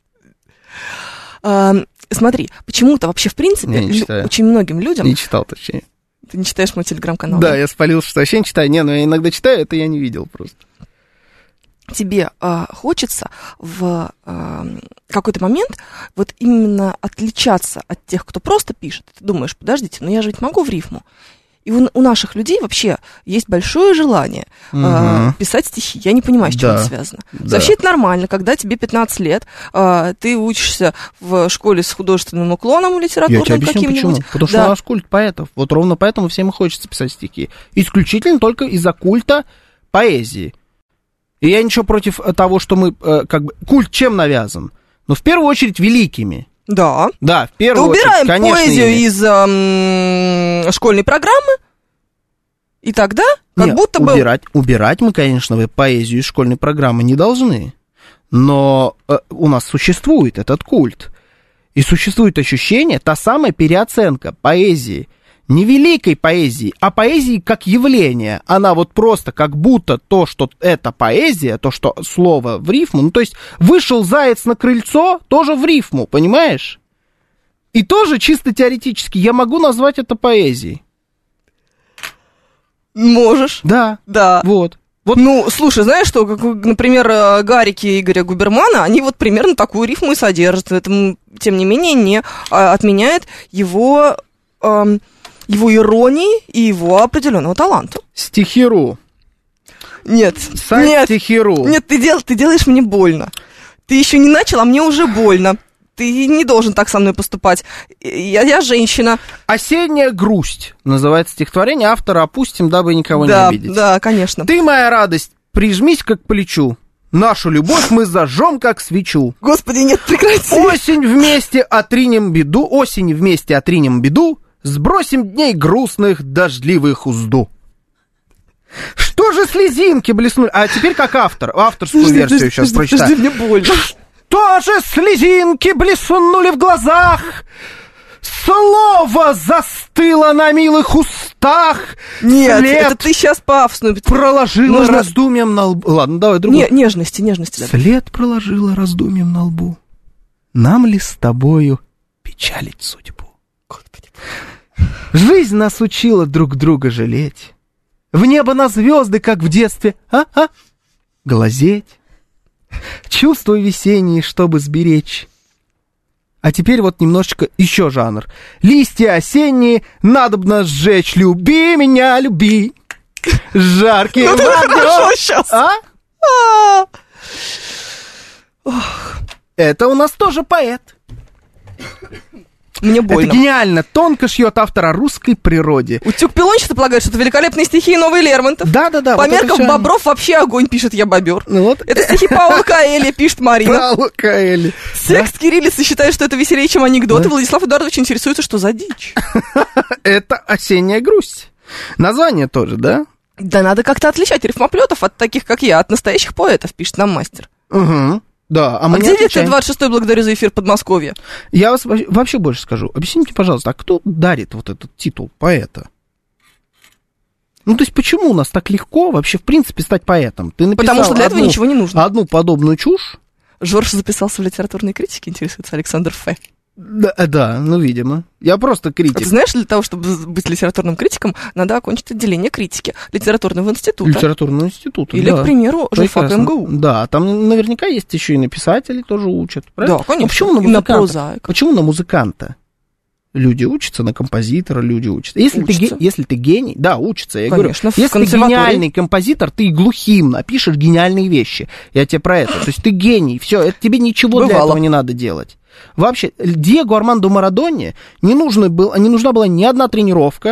А, смотри, почему-то вообще, в принципе, лю- очень многим людям... Не читал, точнее. Ты не читаешь мой телеграм-канал? Да, да? Я спалил, что вообще не читаю. Не, но я иногда читаю, это я не видел просто. Тебе э, хочется в э, какой-то момент вот именно отличаться от тех, кто просто пишет. Ты думаешь, подождите, но я же ведь могу в рифму. И у, у наших людей вообще есть большое желание угу. э, писать стихи. Я не понимаю, с чем да. это связано. Да. Вообще это нормально, когда тебе пятнадцать лет, э, ты учишься в школе с художественным уклоном литературным каким-нибудь. Я тебе объясню, почему. Потому что да. у нас культ поэтов. Вот ровно поэтому всем и хочется писать стихи. Исключительно только из-за культа поэзии. И я ничего против того, что мы, э, как бы, культ чем навязан? Но в первую очередь великими. Да. Да, в первую очередь, конечно. Убираем поэзию ими. из эм, школьной программы, и тогда как Нет, будто бы... Убирать, убирать мы, конечно, поэзию из школьной программы не должны. Но э, у нас существует этот культ. И существует ощущение, та самая переоценка поэзии. Не великой поэзии, а поэзии как явление. Она вот просто как будто то, что это поэзия, то, что слово в рифму, ну, то есть вышел заяц на крыльцо, тоже в рифму, понимаешь? И тоже чисто теоретически я могу назвать это поэзией. Можешь. Да. Да. Вот. Вот. Ну, слушай, знаешь что, как, например, гарики Игоря Губермана, они вот примерно такую рифму и содержат. Это, тем не менее, не а, отменяет его... А, его иронии и его определенного таланта. Стихиру. Нет. Сайт нет, Стихиру. Нет, ты, дел, ты делаешь мне больно. Ты еще не начал, а мне уже больно. Ты не должен так со мной поступать. Я, я женщина. «Осенняя грусть» называется стихотворение. Автора опустим, дабы никого да, не обидеть. Да, конечно. «Ты, моя радость, прижмись как к плечу. Нашу любовь мы зажжем, как свечу. Господи, нет, прекрати. Осень вместе отринем беду, осень вместе отринем беду, сбросим дней грустных, дождливых узду». Что же слезинки блеснули? А теперь как автор, авторскую подожди, версию подожди, сейчас подожди, прочитаю. Подожди, мне больно. Что же слезинки блеснули в глазах? Слово застыло на милых устах. Нет, след это ты сейчас пафосную проложила Нужно... раздумьем на лбу. Ладно, давай другую. Не, нежности, нежности. Да. След проложила раздумьем на лбу. Нам ли с тобою печалить судьбу? Господи. Жизнь нас учила друг друга жалеть. В небо на звезды, как в детстве, а-а, глазеть. Чувства весенние, чтобы сберечь. А теперь вот немножечко еще жанр. Листья осенние надобно сжечь. Люби меня, люби. Жаркий огонь. Ну, хорошо сейчас. А? Это у нас тоже поэт. Мне больно. Это гениально. Тонко шьет автор о русской природе. Утюг Пилончатый полагает, что это великолепные стихи и новый Лермонтов. Да-да-да. По вот меркам все... Бобров вообще огонь пишет «Я бобер». Ну, вот. Это стихи Паула Коэльо, пишет Марина. Паула Коэльо. Текст да? Кириллицы считает, что это веселее, чем анекдоты. Да? Владислав Эдуардович интересуется, что за дичь. Это «Осенняя грусть». Название тоже, да? Да надо как-то отличать рифмоплетов от таких, как я, от настоящих поэтов, пишет нам мастер. Угу. Да, а, а где лекция двадцать шестой, благодарю за эфир Подмосковья? Я вас вообще больше скажу. Объясните, пожалуйста, а кто дарит вот этот титул поэта? Ну, то есть, почему у нас так легко вообще, в принципе, стать поэтом? Ты написал Потому что для одну, этого ничего не нужно. Одну подобную чушь. Жорж записался в литературной критике, интересуется Александр Ф. Да, да, ну, видимо. Я просто критик. А ты знаешь, для того, чтобы быть литературным критиком, надо окончить отделение критики литературного института. Литературного института, Или, да. к примеру, журфак эм гэ у. Да, там наверняка есть еще и на писателей тоже учат. Правильно? Да, конечно. А почему на и на прозаика. Почему на музыканта? Люди учатся, на композитора люди учатся. Если, учатся. Ты, если ты гений, да, учатся, я конечно, говорю. Если ты гениальный композитор, ты и глухим напишешь гениальные вещи. Я тебе про это. То есть ты гений, все, это тебе ничего Бывало. Для этого не надо делать. Вообще, Диего Армандо Марадоне не, нужно был, не нужна была ни одна тренировка,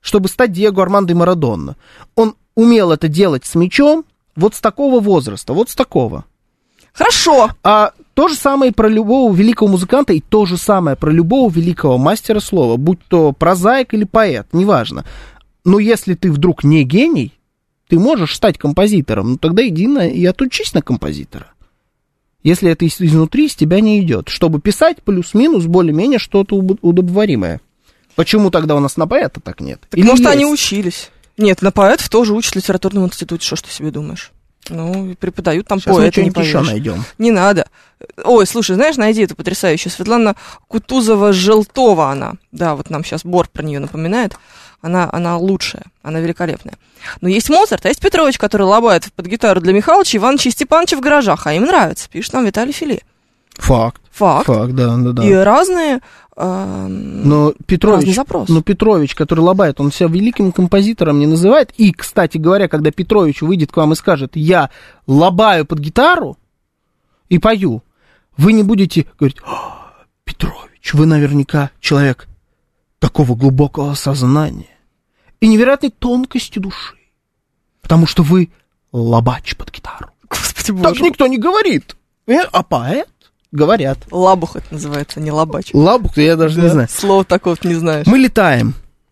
чтобы стать Диего Армандо Марадона. Он умел это делать с мячом вот с такого возраста, вот с такого. Хорошо. А то же самое про любого великого музыканта и то же самое про любого великого мастера слова, будь то прозаик или поэт, неважно. Но если ты вдруг не гений, ты можешь стать композитором, ну тогда иди на, и отучись на композитора. Если это изнутри, из тебя не идет. Чтобы писать плюс-минус более-менее что-то удобоваримое. Почему тогда у нас на поэта так нет? Так Или может, есть? они учились. Нет, на поэтов тоже учат в литературном институте. Что ж ты себе думаешь? Ну, преподают там Сейчас поэты, мы не что-нибудь еще поверишь. найдем. Не надо. Ой, слушай, знаешь, найди эту потрясающую. Светлана Кутузова-Желтова она. Да, вот нам сейчас Бор про нее напоминает. Она, она лучшая, она великолепная. Но есть Моцарт, а есть Петрович, который лобает под гитару для Михалыча, Ивановича и Степановича в гаражах, а им нравится, пишет нам Виталий Филе. Факт. Факт. Факт, да, да, да. И разные, э, но Петрович, разный запрос. Но Петрович, который лобает, он себя великим композитором не называет. И, кстати говоря, когда Петрович выйдет к вам и скажет, я лобаю под гитару и пою, вы не будете говорить, Петрович, вы наверняка человек такого глубокого сознания и невероятной тонкости души, потому что вы лобач под гитару. Господи боже. Так никто не говорит. А поэт говорят. Лабух это называется, не лобач. Лабух, я даже Да, не знаю. Слова такого не знаешь. Мы летаем.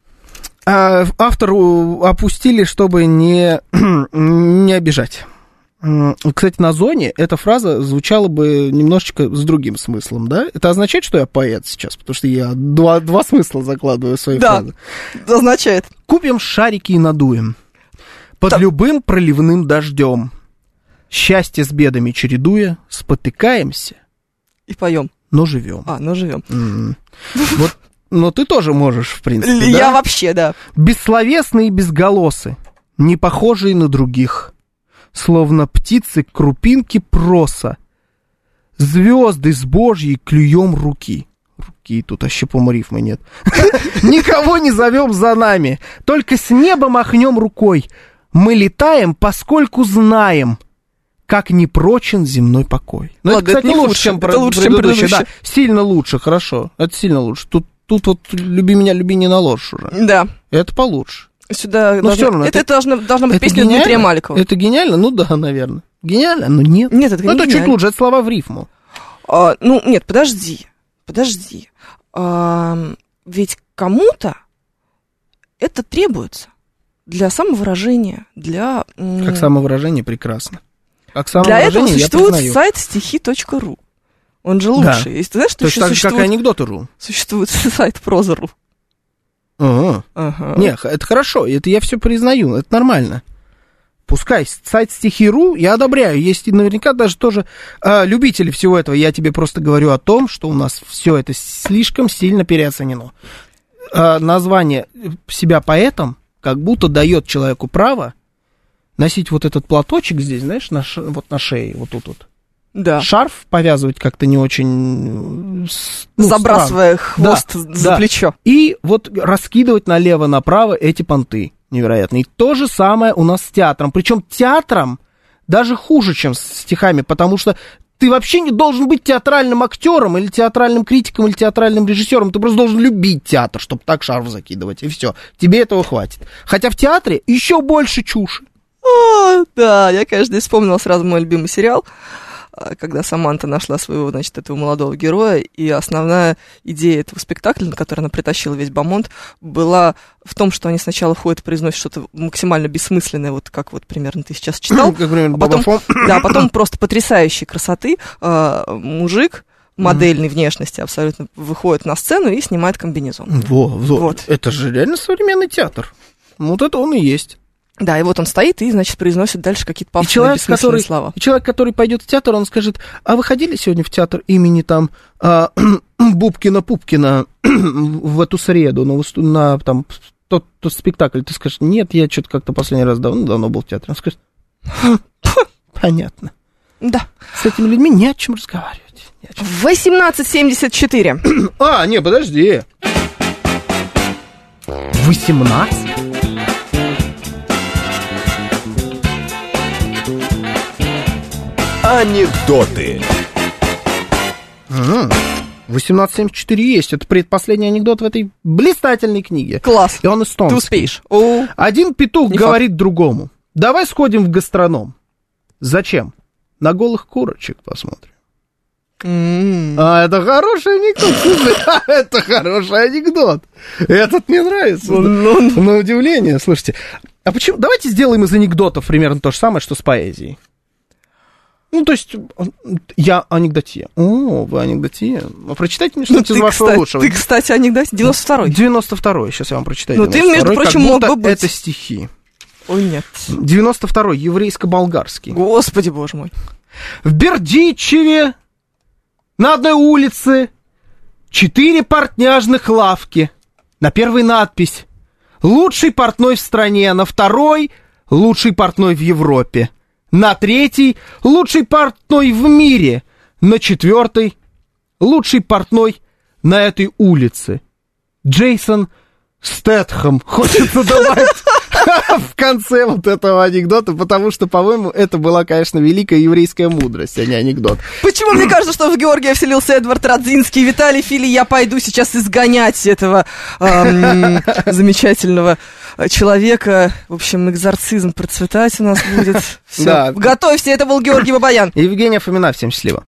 А автору опустили, чтобы не, не обижать. Кстати, на зоне эта фраза звучала бы немножечко с другим смыслом, да? Это означает, что я поэт сейчас, потому что я два, два смысла закладываю в свои да, фразы. Да, означает. Купим шарики и надуем. Под да. любым проливным дождем. Счастье с бедами чередуя, спотыкаемся. И поем. Но живем. А, но живем. Mm. Вот, но ты тоже можешь, в принципе, Я да? вообще, да. Бессловесные и безголосы, не похожие на других, словно птицы крупинки проса, звезды с Божьей клюем руки. Руки, тут вообще, по-моему, рифмы нет. Никого не зовем за нами, только с неба махнем рукой. Мы летаем, поскольку знаем, как непрочен земной покой. Но Ладно, это, кстати, это не лучше, лучше, чем, это про- лучше, чем предыдущее. Да, предыдущее. сильно лучше, хорошо. Это сильно лучше. Тут, тут вот люби меня, люби не наложишь уже. Да. Это получше. Сюда Но должна, всё равно, это, это- это должна, должна быть Это песня гениально? Дмитрия Маликова. Это гениально? Ну да, наверное. Гениально, но нет. Нет, это Ну, не это чуть гениально. лучше, это слова в рифму. А, ну, нет, подожди, подожди. А, ведь кому-то это требуется для самовыражения, для... м, Как самовыражение прекрасно. Как Для этого самовыражение я существует признаю. сайт стихи точка ру. Он же Да. лучший. Если ты знаешь, что То есть еще так же, как и существует, анекдоты.ру. существует сайт проза.ру. Ага. Ага. Не, это хорошо, это я все признаю, это нормально. Пускай сайт стихи.ру я одобряю. Есть наверняка даже тоже э, любители всего этого. Я тебе просто говорю о том, что у нас все это слишком сильно переоценено. Э, название себя поэтом как будто дает человеку право носить вот этот платочек здесь, знаешь, на ш... вот на шее, вот тут вот. Да. Шарф повязывать как-то не очень... с- ну, Забрасывая странно. хвост Да, за да. плечо. И вот раскидывать налево-направо эти понты невероятные. И то же самое у нас с театром. Причем театром даже хуже, чем с стихами, потому что ты вообще не должен быть театральным актером или театральным критиком или театральным режиссером. Ты просто должен любить театр, чтобы так шарф закидывать, и все. Тебе этого хватит. Хотя в театре еще больше чуши. О, да, я, конечно, вспомнила сразу мой любимый сериал, когда Саманта нашла своего, значит, этого молодого героя, и основная идея этого спектакля, на который она притащила весь бомонд, была в том, что они сначала ходят и произносят что-то максимально бессмысленное, вот как вот примерно ты сейчас читал. Как, например, А потом, Бабафон. да, потом просто потрясающей красоты э, мужик модельной внешности абсолютно выходит на сцену и снимает комбинезон. Во, во. Вот. Это же реально современный театр. Вот это он и есть. Да, и вот он стоит и, значит, произносит дальше какие-то И пафосные, человек, бессмысленные который, слова. и человек, который пойдет в театр, он скажет: а вы ходили сегодня в театр имени там а, Бубкина-Пупкина в эту среду, на, выступ- на там, тот, тот спектакль? Ты скажешь: нет, я что-то как-то последний раз давно, давно был в театре. Он скажет: понятно. Да. С этими людьми не о чем разговаривать. Не о чем. восемнадцать семьдесят четыре. А, не, подожди. восемнадцать? Анекдоты. Ага. восемнадцать семьдесят четыре есть. Это предпоследний анекдот в этой блистательной книге. Класс. И он эстонский. Ты успеешь. О, Один петух не говорит факт. другому: давай сходим в гастроном. Зачем? На голых курочек посмотрим. Mm. А, это хороший анекдот. Слушай, это хороший анекдот. Этот мне нравится. No. На удивление, слушайте. А почему? Давайте сделаем из анекдотов примерно то же самое, что с поэзией. Ну, то есть, я анекдотия. О, вы анекдотия. А прочитайте мне что-нибудь ну, из вашего кстати, лучшего. Ты, кстати, анекдот девяносто второй. девяносто второй, сейчас я вам прочитаю. Ну, ты, между прочим, мог бы быть. Это стихи. Ой, нет. девяносто второй, еврейско-болгарский. Господи, боже мой. В Бердичеве на одной улице четыре портняжных лавки. На первой надпись: лучший портной в стране. На второй: лучший портной в Европе. На третий: лучший портной в мире. На четвертый: лучший портной на этой улице. Джейсон Стэтхэм. Хочется добавить в конце вот этого анекдота, потому что, по-моему, это была, конечно, великая еврейская мудрость, а не анекдот. Почему мне кажется, что в Георгия вселился Эдвард Радзинский? Виталий Фили, я пойду сейчас изгонять этого эм, замечательного человека. В общем, экзорцизм процветать у нас будет. Все. Да. Готовься, это был Георгий Бабаян. Евгения Фомина, всем счастливо.